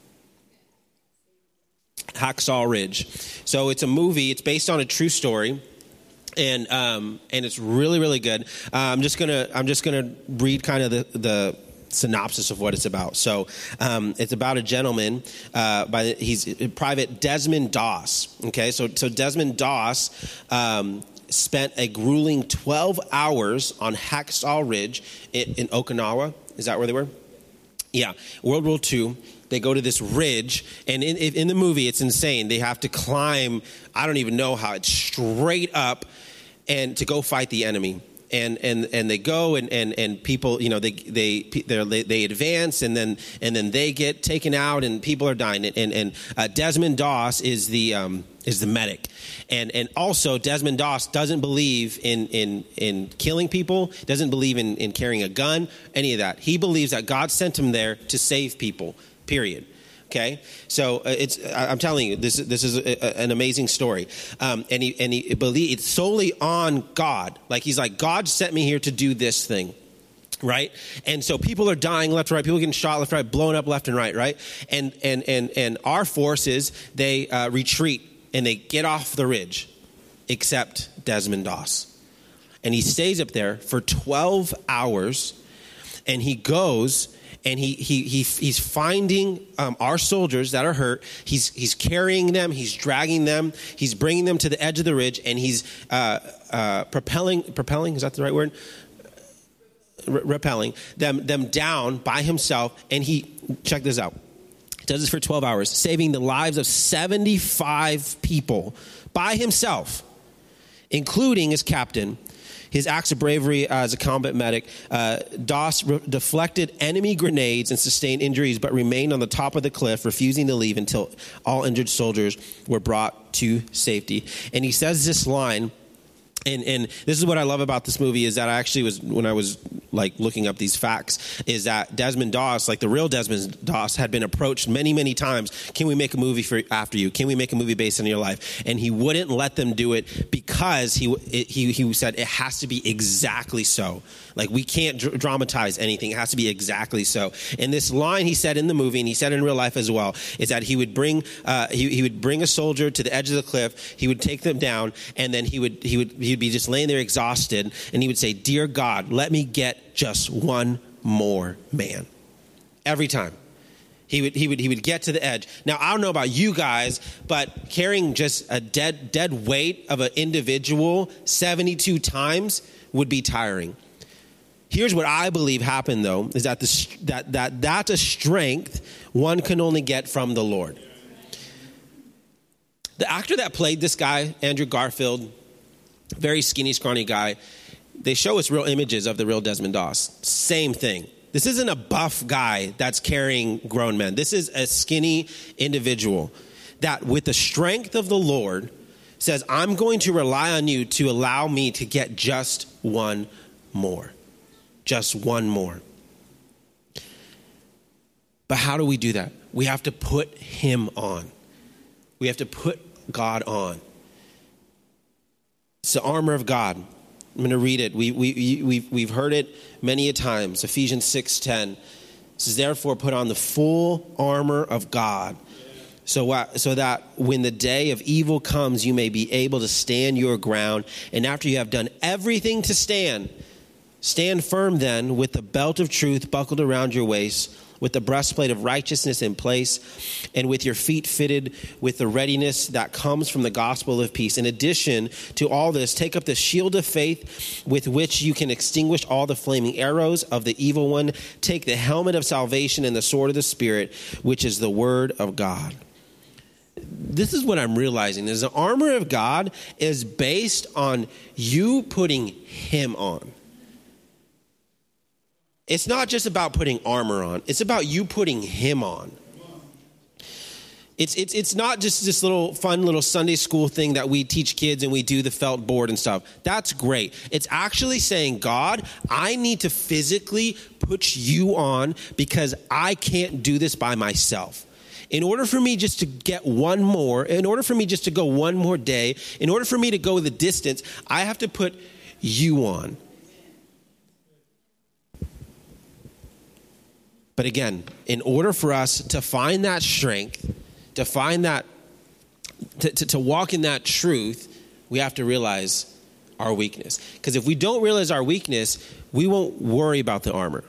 Hacksaw Ridge. So it's a movie. It's based on a true story, and um, and it's really really good. Uh, I'm just gonna I'm just gonna read kind of the, the synopsis of what it's about. So um, it's about a gentleman uh, by the, he's Private Desmond Doss. Okay, so so Desmond Doss um, spent a grueling twelve hours on Hacksaw Ridge in, in Okinawa. Is that where they were? Yeah, World War Two. They go to this ridge, and in, in the movie, it's insane. They have to climb, I don't even know how, it's straight up, and to go fight the enemy. And and and they go, and, and, and people, you know, they they they they advance, and then and then they get taken out, and people are dying. And and uh, Desmond Doss is the um, is the medic. And and also Desmond Doss doesn't believe in in in killing people, doesn't believe in, in carrying a gun, any of that. He believes that God sent him there to save people, period. Okay, so uh, it's I'm telling you, this this is a, a, an amazing story, um, and he and he believes it's solely on God. Like he's like, God sent me here to do this thing, right? And so people are dying left and right, people getting shot left and right, blown up left and right, right? And and and and our forces, they uh, retreat and they get off the ridge, except Desmond Doss, and he stays up there for twelve hours, and he goes. And he he he he's finding um, our soldiers that are hurt. He's he's carrying them. He's dragging them. He's bringing them to the edge of the ridge, and he's uh, uh, propelling propelling. Is that the right word? R- repelling them them down by himself. And he check this out. He does this for twelve hours, saving the lives of seventy-five people by himself, including his captain. His acts of bravery uh, as a combat medic, uh, Doss re- deflected enemy grenades and sustained injuries, but remained on the top of the cliff, refusing to leave until all injured soldiers were brought to safety. And he says this line, and, and this is what I love about this movie, is that I actually was, when I was like looking up these facts, is that Desmond Doss, like the real Desmond Doss, had been approached many, many times. Can we make a movie for after you? Can we make a movie based on your life? And he wouldn't let them do it because he it, he he said it has to be exactly so. Like we can't dr- dramatize anything. It has to be exactly so. And this line he said in the movie, and he said in real life as well, is that he would bring uh, he he would bring a soldier to the edge of the cliff. He would take them down, and then he would he would he'd be just laying there exhausted, and he would say, "Dear God, let me get just one more man." Every time. He would he would he would get to the edge. Now, I don't know about you guys, but carrying just a dead dead weight of an individual seventy-two times would be tiring. Here's what I believe happened, though, is that the, that that that's a strength one can only get from the Lord. The actor that played this guy, Andrew Garfield, very skinny, scrawny guy, they show us real images of the real Desmond Doss. Same thing. This isn't a buff guy that's carrying grown men. This is a skinny individual that with the strength of the Lord says, I'm going to rely on you to allow me to get just one more. Just one more. But how do we do that? We have to put him on. We have to put God on. It's the armor of God. I'm going to read it. We, we, we've, we've heard it many a times. Ephesians six ten. It says, therefore, put on the full armor of God, so, so that when the day of evil comes, you may be able to stand your ground. And after you have done everything to stand, stand firm then with the belt of truth buckled around your waist, with the breastplate of righteousness in place, and with your feet fitted with the readiness that comes from the gospel of peace. In addition to all this, take up the shield of faith with which you can extinguish all the flaming arrows of the evil one. Take the helmet of salvation and the sword of the Spirit, which is the word of God. This is what I'm realizing, is the armor of God is based on you putting him on. It's not just about putting armor on. It's about you putting him on. It's it's it's not just this little fun little Sunday school thing that we teach kids and we do the felt board and stuff. That's great. It's actually saying, God, I need to physically put you on because I can't do this by myself. In order for me just to get one more, in order for me just to go one more day, in order for me to go the distance, I have to put you on. But again, in order for us to find that strength, to find that, to, to, to walk in that truth, we have to realize our weakness. Because if we don't realize our weakness, we won't worry about the armor.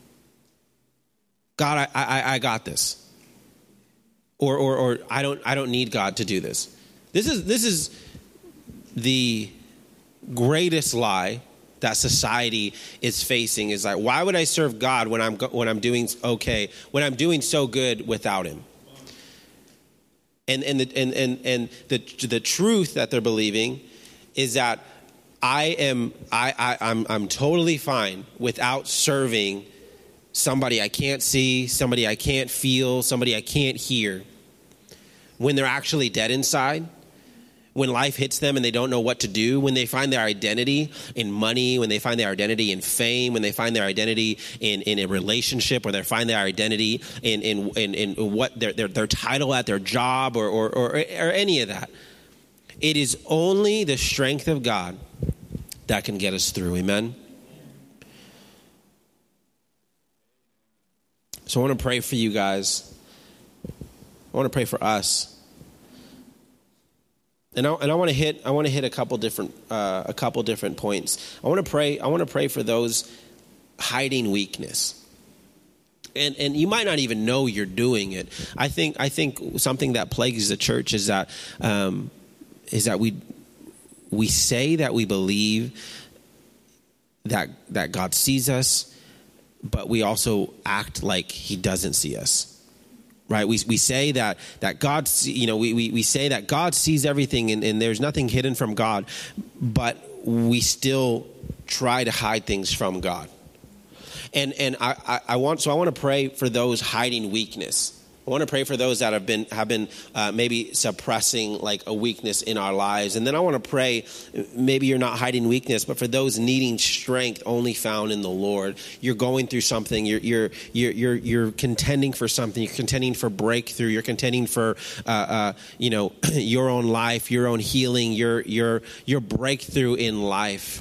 God, I, I, I got this. Or, or, or I don't, I don't need God to do this. This is, this is the greatest lie that society is facing, is like, why would I serve God when I'm when I'm doing okay, when I'm doing so good without him? And and the and and, and the the truth that they're believing is that I am I, I I'm I'm totally fine without serving somebody I can't see, somebody I can't feel, somebody I can't hear, when they're actually dead inside, when life hits them and they don't know what to do, when they find their identity in money, when they find their identity in fame, when they find their identity in, in a relationship, or they find their identity in in, in, in what their, their their title at their job, or, or or or any of that. It is only the strength of God that can get us through. Amen. So I want to pray for you guys. I want to pray for us. And I, and I want to hit I want to hit a couple different uh, a couple different points. I want to pray I want to pray for those hiding weakness. And and you might not even know you're doing it. I think I think something that plagues the church is that um, is that we we say that we believe that that God sees us, but we also act like he doesn't see us. Right, we we say that that God, you know, we, we, we say that God sees everything, and, and there's nothing hidden from God, but we still try to hide things from God. And and I, I, I want so I want to pray for those hiding weakness. I want to pray for those that have been have been uh, maybe suppressing like a weakness in our lives. And then I want to pray, maybe you're not hiding weakness, but for those needing strength only found in the Lord. You're going through something. You're you're you're you're, you're contending for something. You're contending for breakthrough. You're contending for uh, uh, you know your own life, your own healing, your your your breakthrough in life.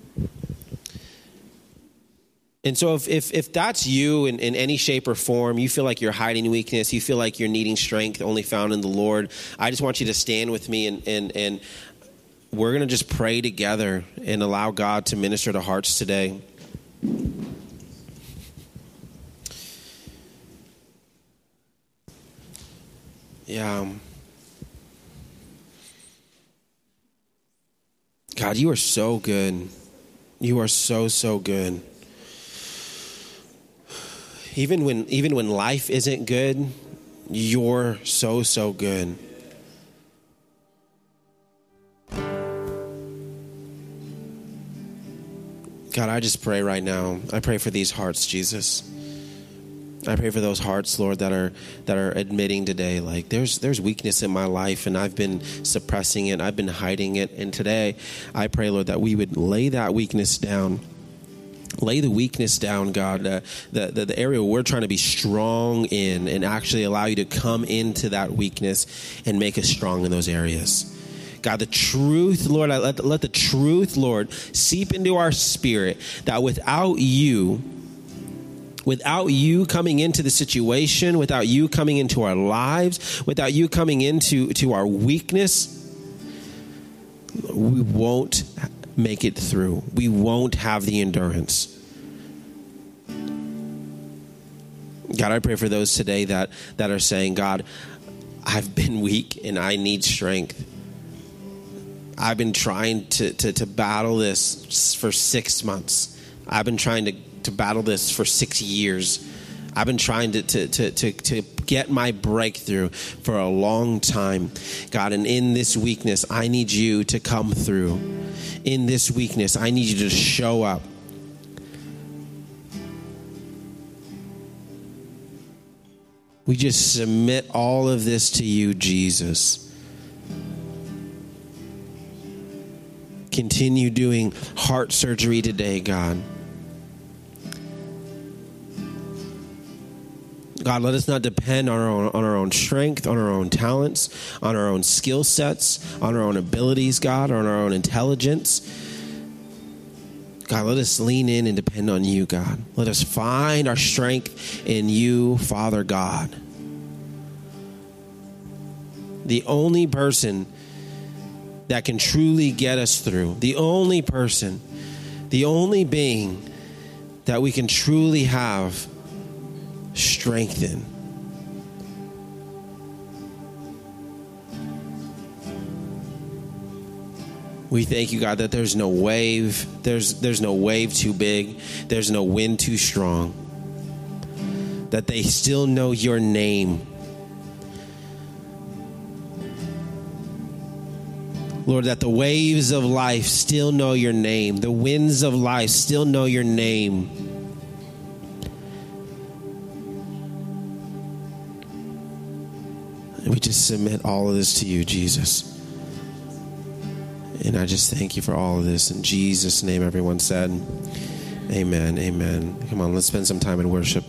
And so if if, if that's you in, in any shape or form, you feel like you're hiding weakness, you feel like you're needing strength only found in the Lord, I just want you to stand with me, and, and, and we're going to just pray together and allow God to minister to hearts today. Yeah. God, you are so good. You are so, so good. Even when even when life isn't good, you're so, so good. God, I just pray right now. I pray for these hearts, Jesus. I pray for those hearts, Lord, that are that are admitting today, like there's there's weakness in my life, and I've been suppressing it, I've been hiding it. And today, I pray, Lord, that we would lay that weakness down. Lay the weakness down, God, uh, the, the the area where we're trying to be strong in, and actually allow you to come into that weakness and make us strong in those areas. God, the truth, Lord, I let, let the truth, Lord, seep into our spirit that without you, without you coming into the situation, without you coming into our lives, without you coming into to our weakness, we won't make it through. We won't have the endurance. God, I pray for those today that, that are saying, God, I've been weak and I need strength. I've been trying to, to, to battle this for six months. I've been trying to, to battle this for six years. I've been trying to, to, to, to, to get my breakthrough for a long time. God, and in this weakness, I need you to come through. In this weakness, I need you to show up. We just submit all of this to you, Jesus. Continue doing heart surgery today, God. God, let us not depend on our own, on our own strength, on our own talents, on our own skill sets, on our own abilities, God, on our own intelligence. God, let us lean in and depend on you, God. Let us find our strength in you, Father God. The only person that can truly get us through, the only person, the only being that we can truly have strengthen. We thank you, God, that there's no wave, there's there's no wave too big, there's no wind too strong, that they still know your name. Lord, that the waves of life still know your name, the winds of life still know your name. And we just submit all of this to you, Jesus. And I just thank you for all of this. In Jesus' name, everyone said, amen, amen. Come on, let's spend some time in worship.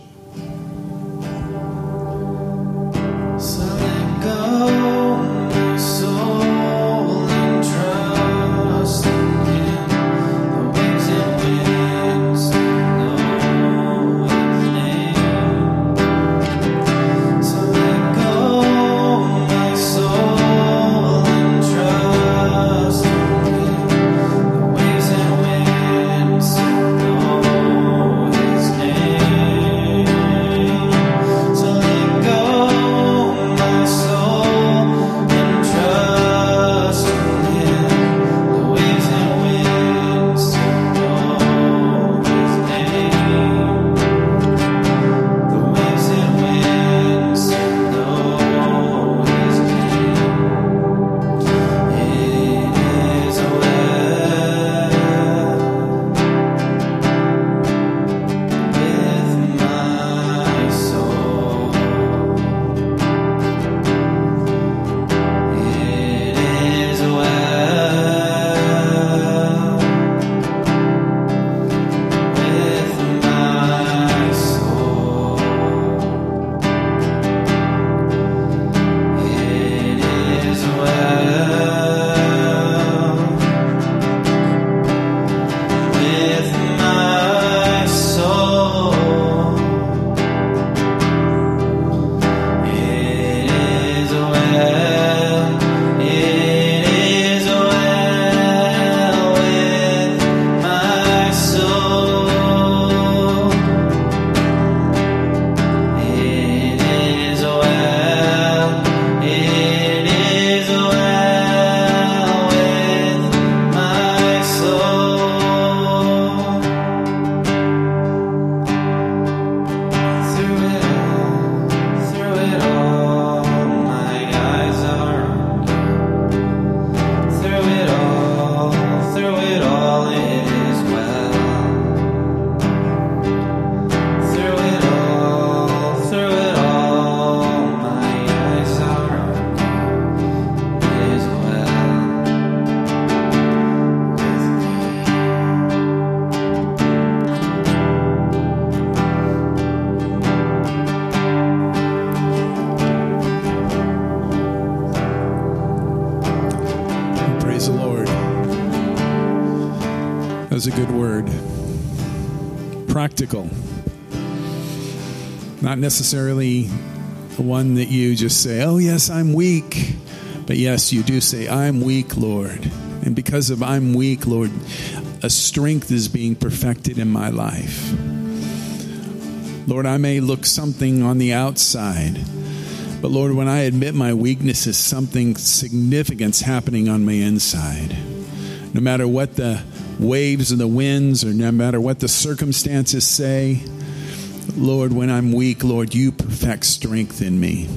So let go, my soul, and trust in Him. The waves and winds know His name. So let go, my soul, and trust in Him. The waves and winds know His name. So let go, my soul, and trust in Him. The waves and winds know His name. The waves and winds know His name. It is well with my soul. It is well with my soul. It is well with my soul. It is well, it is well with my soul. It is well, it is well with my soul. Through it all, through it all, my eyes are on you. Through it all, through it all, it is well. Through it all, through it all, my eyes are on you. It is well with me. Praise the Lord. That was a good word. Practical. Not necessarily the one that you just say, oh, yes, I'm weak. But yes, you do say, I'm weak, Lord. And because of I'm weak, Lord, a strength is being perfected in my life. Lord, I may look something on the outside, but Lord, when I admit my weaknesses, something significant's happening on my inside. No matter what the waves and the winds, or no matter what the circumstances say, Lord, when I'm weak, Lord, you perfect strength in me.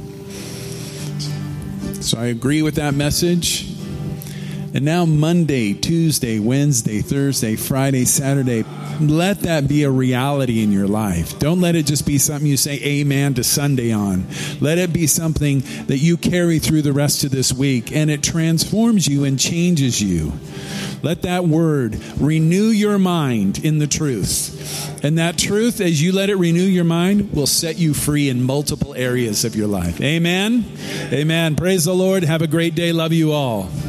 So I agree with that message. And now Monday, Tuesday, Wednesday, Thursday, Friday, Saturday, let that be a reality in your life. Don't let it just be something you say amen to Sunday on. Let it be something that you carry through the rest of this week, and it transforms you and changes you. Let that word renew your mind in the truth. And that truth, as you let it renew your mind, will set you free in multiple areas of your life. Amen? Amen. Praise the Lord. Have a great day. Love you all.